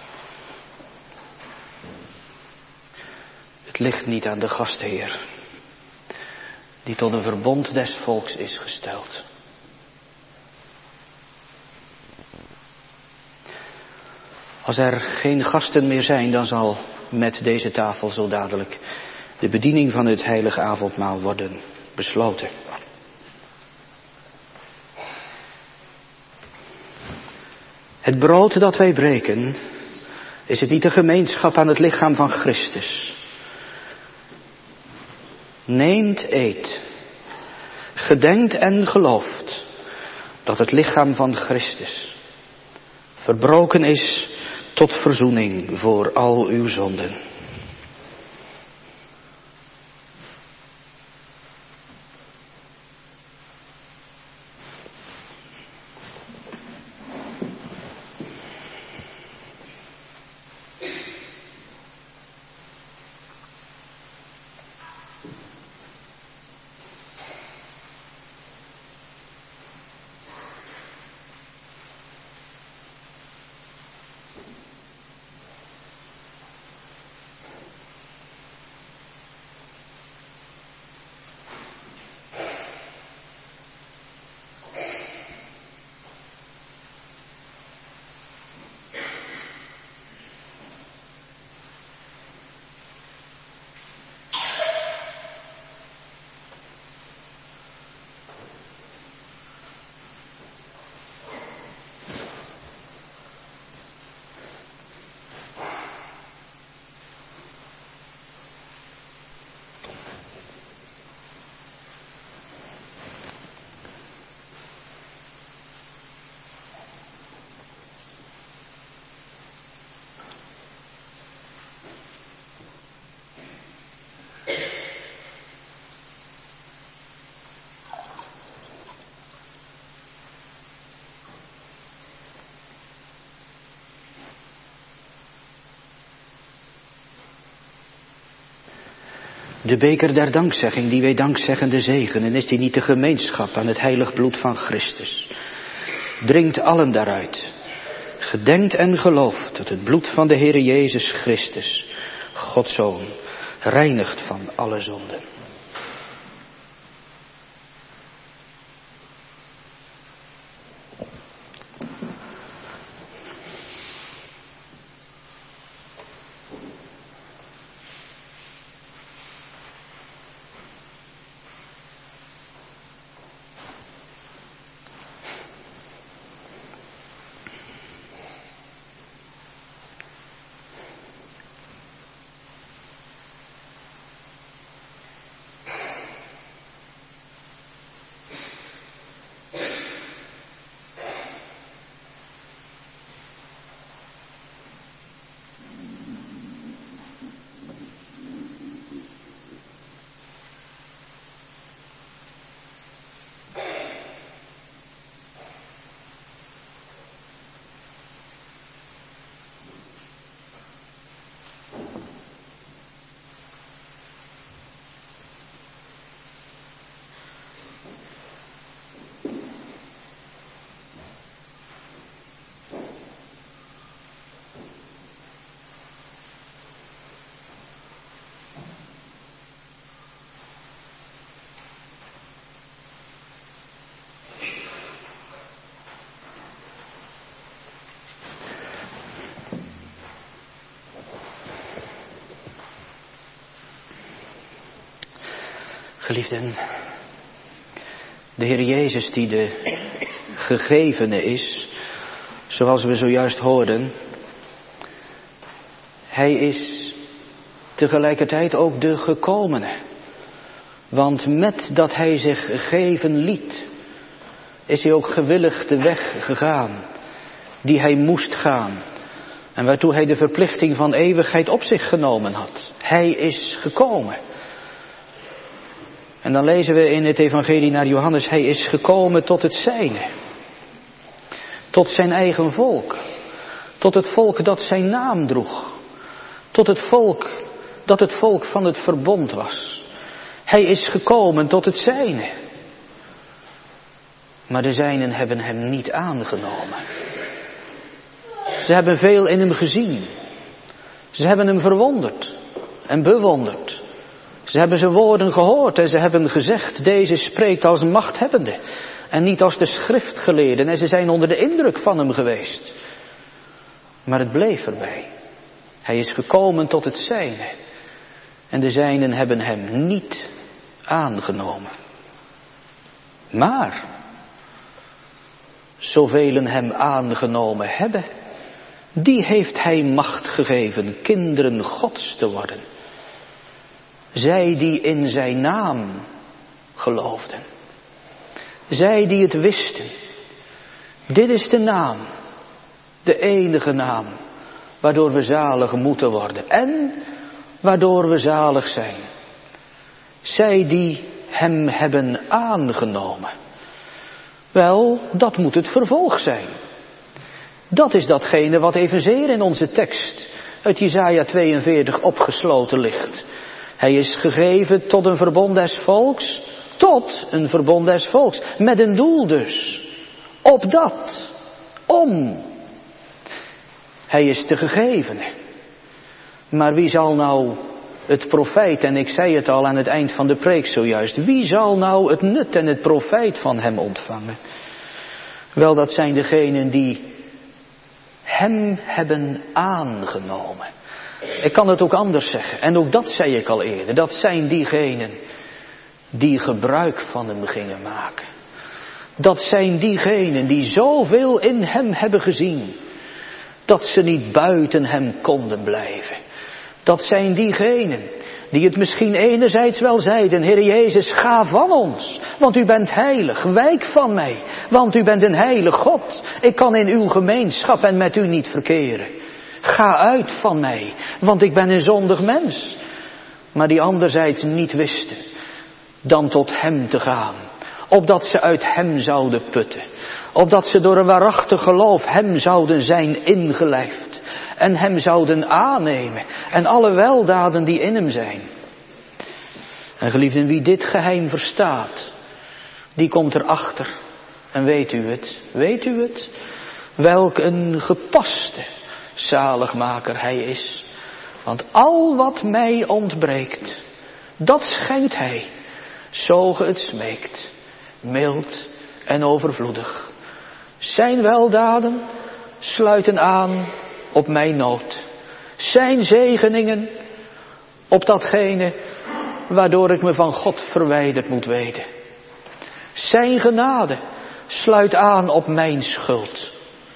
Het ligt niet aan de gastheer, die tot een verbond des volks is gesteld. Als er geen gasten meer zijn, dan zal met deze tafel zo dadelijk de bediening van het heilige avondmaal worden besloten. Het brood dat wij breken, is het niet de gemeenschap aan het lichaam van Christus? Neemt, eet, gedenkt en gelooft dat het lichaam van Christus verbroken is tot verzoening voor al uw zonden. De beker der dankzegging die wij dankzeggende zegenen, is die niet de gemeenschap aan het heilig bloed van Christus? Drinkt allen daaruit. Gedenkt en gelooft dat het bloed van de Heere Jezus Christus, Gods Zoon, reinigt van alle zonden. Geliefden, de Heer Jezus die de gegevene is, zoals we zojuist hoorden, Hij is tegelijkertijd ook de gekomene. Want met dat Hij zich geven liet, is Hij ook gewillig de weg gegaan die Hij moest gaan. En waartoe Hij de verplichting van eeuwigheid op zich genomen had. Hij is gekomen. En dan lezen we in het evangelie naar Johannes, Hij is gekomen tot het zijne. Tot zijn eigen volk. Tot het volk dat zijn naam droeg. Tot het volk dat het volk van het verbond was. Hij is gekomen tot het zijne. Maar de zijnen hebben hem niet aangenomen. Ze hebben veel in hem gezien. Ze hebben hem verwonderd en bewonderd. Ze hebben zijn woorden gehoord en ze hebben gezegd, deze spreekt als machthebbende en niet als de schriftgeleerden. En ze zijn onder de indruk van hem geweest. Maar het bleef erbij. Hij is gekomen tot het zijne. En de zijnen hebben hem niet aangenomen. Maar, zoveel hem aangenomen hebben, die heeft hij macht gegeven kinderen Gods te worden. Zij die in zijn naam geloofden. Zij die het wisten. Dit is de naam. De enige naam. Waardoor we zalig moeten worden. En waardoor we zalig zijn. Zij die hem hebben aangenomen. Wel, dat moet het vervolg zijn. Dat is datgene wat evenzeer in onze tekst uit Jesaja tweeënveertig opgesloten ligt. Hij is gegeven tot een verbond des volks, tot een verbond des volks. Met een doel dus. Opdat, om. Hij is te gegeven. Maar wie zal nou het profijt, en ik zei het al aan het eind van de preek zojuist, wie zal nou het nut en het profijt van hem ontvangen? Wel, dat zijn degenen die hem hebben aangenomen. Ik kan het ook anders zeggen, en ook dat zei ik al eerder, dat zijn diegenen die gebruik van hem gingen maken. Dat zijn diegenen die zoveel in hem hebben gezien, dat ze niet buiten hem konden blijven. Dat zijn diegenen die het misschien enerzijds wel zeiden, Heer Jezus, ga van ons, want u bent heilig, wijk van mij, want u bent een heilig God. Ik kan in uw gemeenschap en met u niet verkeren. Ga uit van mij, want ik ben een zondig mens. Maar die anderzijds niet wisten dan tot hem te gaan, opdat ze uit hem zouden putten. Opdat ze door een waarachtig geloof hem zouden zijn ingelijfd. En hem zouden aannemen. En alle weldaden die in hem zijn. En geliefden, wie dit geheim verstaat, die komt erachter. En weet u het, weet u het? Welk een gepaste zaligmaker hij is. Want al wat mij ontbreekt, dat schenkt hij. Zo ge het smeekt, mild en overvloedig. Zijn weldaden sluiten aan op mijn nood. Zijn zegeningen op datgene waardoor ik me van God verwijderd moet weten. Zijn genade sluit aan op mijn schuld.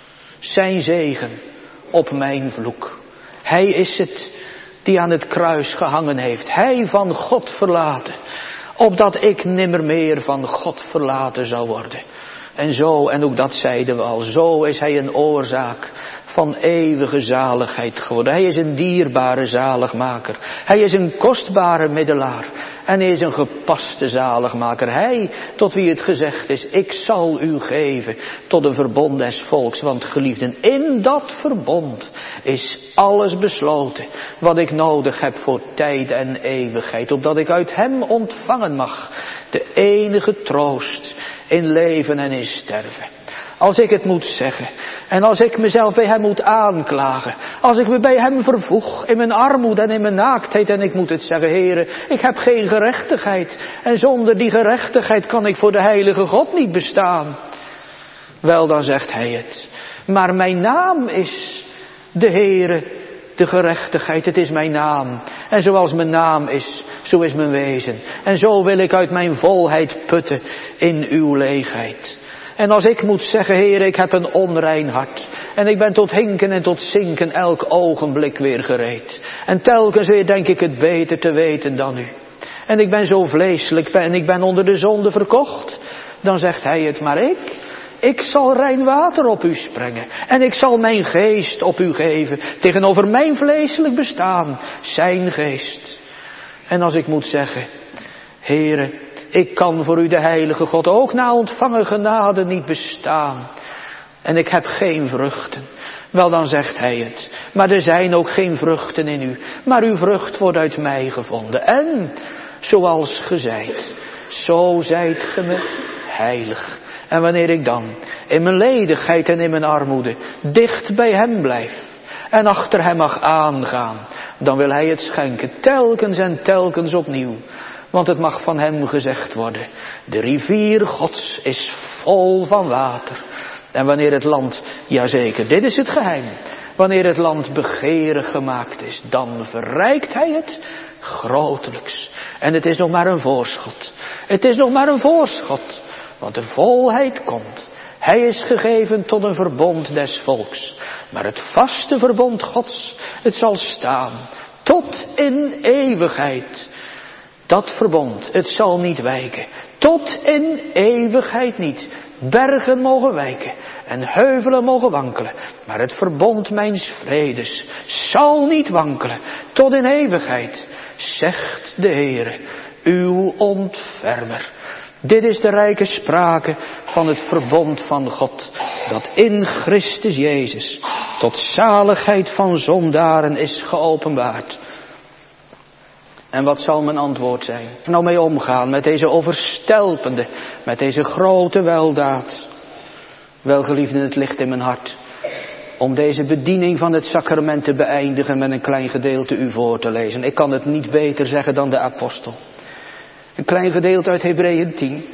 Zijn zegen op mijn vloek. Hij is het die aan het kruis gehangen heeft. Hij van God verlaten. Opdat ik nimmer meer van God verlaten zou worden. En zo, en ook dat zeiden we al, zo is hij een oorzaak van eeuwige zaligheid geworden. Hij is een dierbare zaligmaker. Hij is een kostbare middelaar. En hij is een gepaste zaligmaker. Hij, tot wie het gezegd is, ik zal u geven tot een verbond des volks. Want geliefden, in dat verbond is alles besloten wat ik nodig heb voor tijd en eeuwigheid. Opdat ik uit hem ontvangen mag de enige troost in leven en in sterven. Als ik het moet zeggen. En als ik mezelf bij hem moet aanklagen. Als ik me bij hem vervoeg. In mijn armoede en in mijn naaktheid. En ik moet het zeggen, Heere, ik heb geen gerechtigheid. En zonder die gerechtigheid kan ik voor de heilige God niet bestaan. Wel, dan zegt hij het. Maar mijn naam is de Heere, de gerechtigheid. Het is mijn naam. En zoals mijn naam is, zo is mijn wezen. En zo wil ik uit mijn volheid putten in uw leegheid. En als ik moet zeggen, Heer, ik heb een onrein hart. En ik ben tot hinken en tot zinken elk ogenblik weer gereed. En telkens weer denk ik het beter te weten dan u. En ik ben zo vleeselijk en ik ben onder de zonde verkocht. Dan zegt hij het, maar ik, ik zal rein water op u sprengen. En ik zal mijn geest op u geven. Tegenover mijn vleeselijk bestaan, zijn geest. En als ik moet zeggen, Heere, ik kan voor u de heilige God ook na ontvangen genade niet bestaan. En ik heb geen vruchten. Wel, dan zegt hij het. Maar er zijn ook geen vruchten in u. Maar uw vrucht wordt uit mij gevonden. En, zoals ge zijt, zo zijt ge me heilig. En wanneer ik dan in mijn ledigheid en in mijn armoede dicht bij hem blijf en achter hem mag aangaan, dan wil hij het schenken, telkens en telkens opnieuw. Want het mag van hem gezegd worden, de rivier Gods is vol van water. En wanneer het land, jazeker, dit is het geheim, wanneer het land begeerig gemaakt is, dan verrijkt hij het grotelijks. En het is nog maar een voorschot. Het is nog maar een voorschot, want de volheid komt. Hij is gegeven tot een verbond des volks. Maar het vaste verbond Gods, het zal staan tot in eeuwigheid. Dat verbond, het zal niet wijken. Tot in eeuwigheid niet. Bergen mogen wijken en heuvelen mogen wankelen. Maar het verbond mijns vredes zal niet wankelen. Tot in eeuwigheid, zegt de Heere, uw ontfermer. Dit is de rijke sprake van het verbond van God, dat in Christus Jezus tot zaligheid van zondaren is geopenbaard. En wat zal mijn antwoord zijn? Nou mee omgaan met deze overstelpende, met deze grote weldaad. Welgeliefden, het ligt in mijn hart om deze bediening van het sacrament te beëindigen met een klein gedeelte u voor te lezen. Ik kan het niet beter zeggen dan de apostel. Een klein gedeelte uit Hebreeën tien.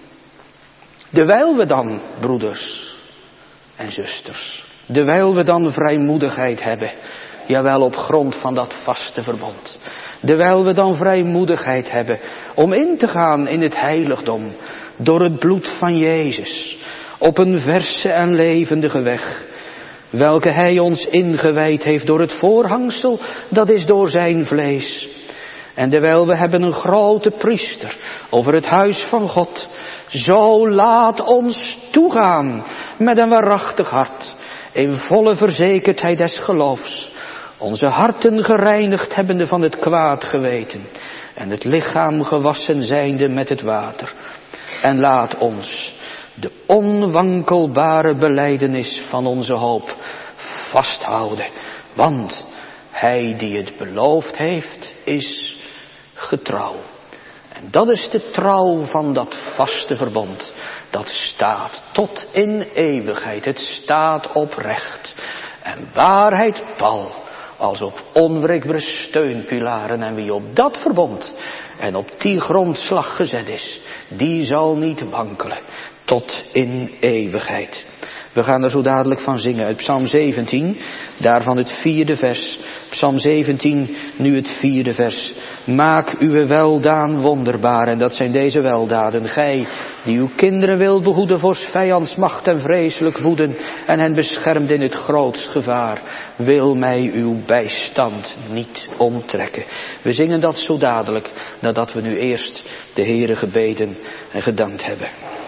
Dewijl we dan, broeders en zusters, dewijl we dan vrijmoedigheid hebben, jawel op grond van dat vaste verbond. Dewijl we dan vrijmoedigheid hebben om in te gaan in het heiligdom door het bloed van Jezus, op een verse en levendige weg, welke hij ons ingewijd heeft door het voorhangsel, dat is door zijn vlees. En terwijl we hebben een grote priester over het huis van God, zo laat ons toegaan met een waarachtig hart, in volle verzekerdheid des geloofs, onze harten gereinigd hebbende van het kwaad geweten en het lichaam gewassen zijnde met het water. En laat ons de onwankelbare belijdenis van onze hoop vasthouden, want hij die het beloofd heeft is getrouw. En dat is de trouw van dat vaste verbond. Dat staat tot in eeuwigheid. Het staat oprecht. En waarheid pal als op onwrikbare steunpilaren. En wie op dat verbond en op die grondslag gezet is, die zal niet wankelen tot in eeuwigheid. We gaan er zo dadelijk van zingen uit Psalm zeventien, daarvan het vierde vers. Psalm zeventien, nu het vierde vers. Maak uw weldaan wonderbaar, en dat zijn deze weldaden. Gij, die uw kinderen wil behoeden voor 's vijands macht en vreselijk woeden, en hen beschermt in het grootst gevaar, wil mij uw bijstand niet onttrekken. We zingen dat zo dadelijk, nadat we nu eerst de Heere gebeden en gedankt hebben.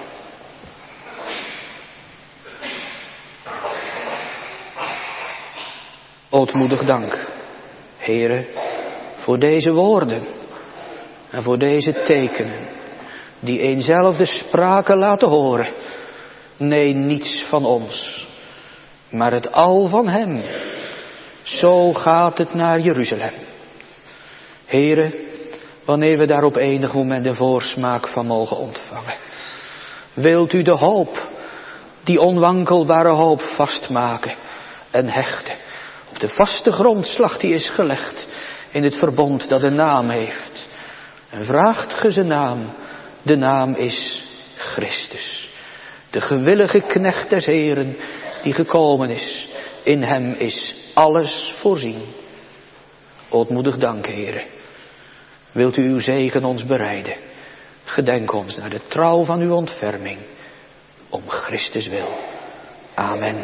Ootmoedig dank, Heere, voor deze woorden en voor deze tekenen, die eenzelfde sprake laten horen. Nee, niets van ons, maar het al van hem. Zo gaat het naar Jeruzalem. Heere, wanneer we daar op enig moment een voorsmaak van mogen ontvangen, wilt u de hoop, die onwankelbare hoop vastmaken en hechten op de vaste grondslag die is gelegd in het verbond dat een naam heeft. En vraagt ge zijn naam, de naam is Christus. De gewillige knecht des Heeren die gekomen is, in hem is alles voorzien. Ootmoedig dank, Heere. Wilt u uw zegen ons bereiden? Gedenk ons naar de trouw van uw ontferming, om Christus wil. Amen.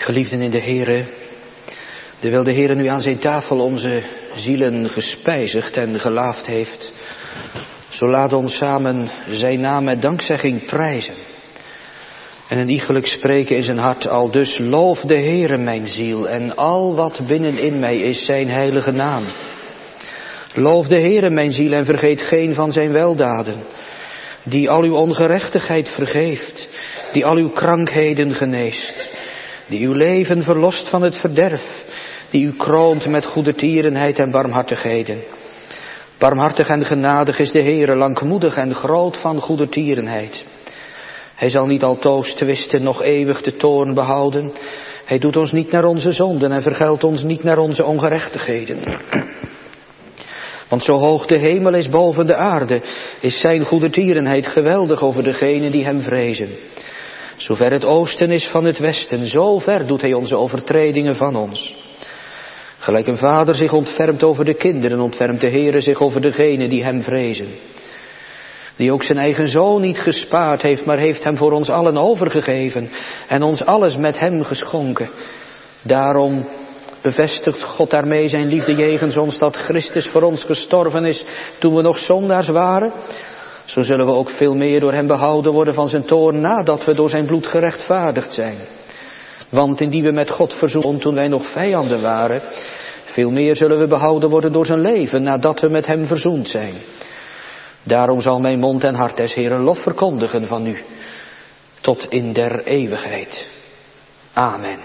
Geliefden in de Heere, terwijl de Heere nu aan zijn tafel onze zielen gespijzigd en gelaafd heeft, zo laat ons samen zijn naam met dankzegging prijzen. En een iegelijk spreken in zijn hart, al dus loof de Heere mijn ziel en al wat binnenin mij is zijn heilige naam. Loof de Heere mijn ziel en vergeet geen van zijn weldaden, die al uw ongerechtigheid vergeeft, die al uw krankheden geneest, die uw leven verlost van het verderf, die u kroont met goedertierenheid en barmhartigheden. Barmhartig en genadig is de Heere, langmoedig en groot van goedertierenheid. Hij zal niet altoos twisten, nog eeuwig de toorn behouden. Hij doet ons niet naar onze zonden en vergeldt ons niet naar onze ongerechtigheden. Want zo hoog de hemel is boven de aarde, is zijn goedertierenheid geweldig over degenen die hem vrezen. Zover het oosten is van het westen, zo ver doet hij onze overtredingen van ons. Gelijk een vader zich ontfermt over de kinderen, ontfermt de Heere zich over degenen die hem vrezen. Die ook zijn eigen zoon niet gespaard heeft, maar heeft hem voor ons allen overgegeven en ons alles met hem geschonken. Daarom bevestigt God daarmee zijn liefde jegens ons, dat Christus voor ons gestorven is toen we nog zondaars waren. Zo zullen we ook veel meer door hem behouden worden van zijn toorn, nadat we door zijn bloed gerechtvaardigd zijn. Want indien we met God verzoend toen wij nog vijanden waren, veel meer zullen we behouden worden door zijn leven, nadat we met hem verzoend zijn. Daarom zal mijn mond en hart des Heeren lof verkondigen van u, tot in der eeuwigheid. Amen.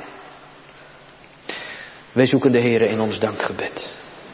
Wij zoeken de Heere in ons dankgebed.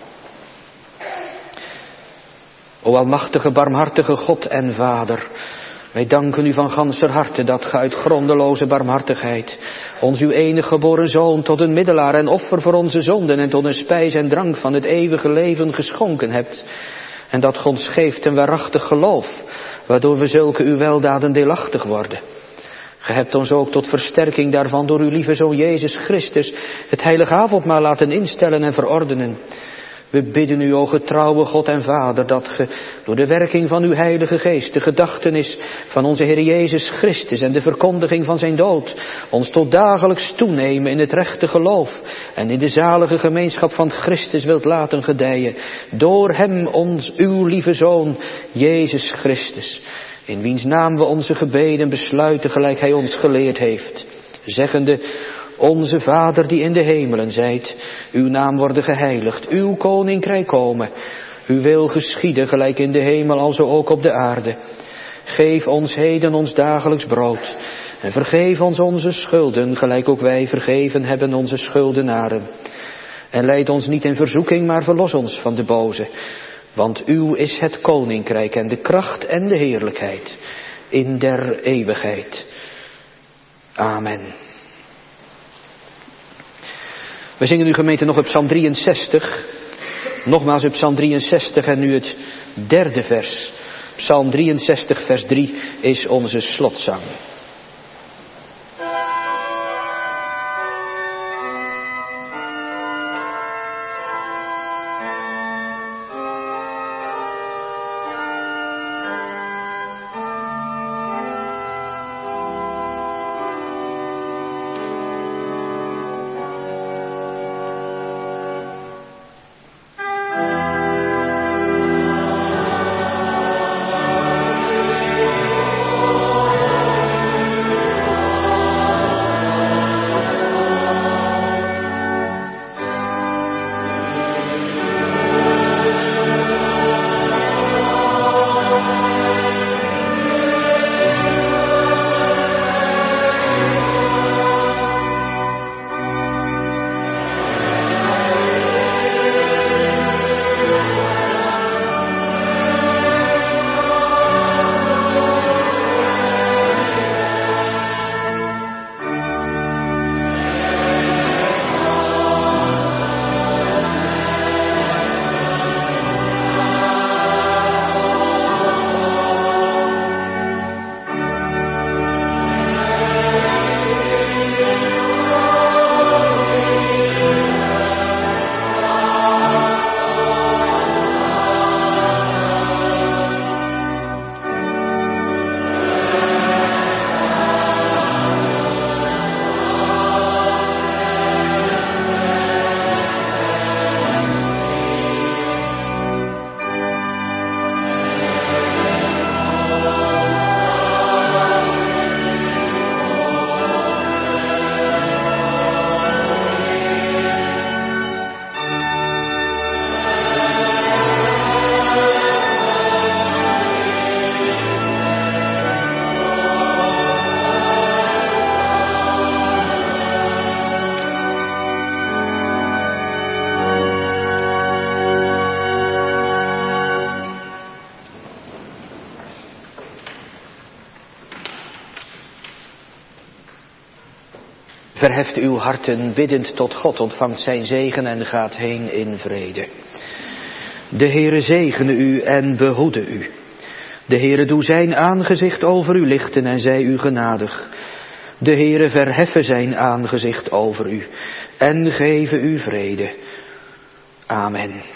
O almachtige, barmhartige God en Vader, wij danken u van ganser harte dat ge uit grondeloze barmhartigheid ons uw enige geboren Zoon tot een middelaar en offer voor onze zonden en tot een spijs en drank van het eeuwige leven geschonken hebt. En dat ge ons geeft een waarachtig geloof, waardoor we zulke uw weldaden deelachtig worden. Ge hebt ons ook tot versterking daarvan door uw lieve Zoon Jezus Christus het heilige avondmaal laten instellen en verordenen. We bidden u, o getrouwe God en Vader, dat ge door de werking van uw heilige geest de gedachtenis van onze Heer Jezus Christus en de verkondiging van zijn dood ons tot dagelijks toenemen in het rechte geloof en in de zalige gemeenschap van Christus wilt laten gedijen. Door hem ons, uw lieve Zoon, Jezus Christus, in wiens naam we onze gebeden besluiten gelijk hij ons geleerd heeft, zeggende: Onze Vader die in de hemelen zijt, uw naam worden geheiligd, uw koninkrijk komen, uw wil geschieden gelijk in de hemel alzo ook op de aarde. Geef ons heden ons dagelijks brood en vergeef ons onze schulden gelijk ook wij vergeven hebben onze schuldenaren. En leid ons niet in verzoeking, maar verlos ons van de boze. Want uw is het koninkrijk en de kracht en de heerlijkheid in der eeuwigheid. Amen. We zingen nu gemeente nog op Psalm drieënzestig. Nogmaals op Psalm drieënzestig en nu het derde vers. Psalm drieënzestig vers drie is onze slotzang. Verheft uw harten biddend tot God, ontvangt zijn zegen en gaat heen in vrede. De Heere zegene u en behoede u. De Heere doe zijn aangezicht over u lichten en zij u genadig. De Heere verheffe zijn aangezicht over u en geven u vrede. Amen.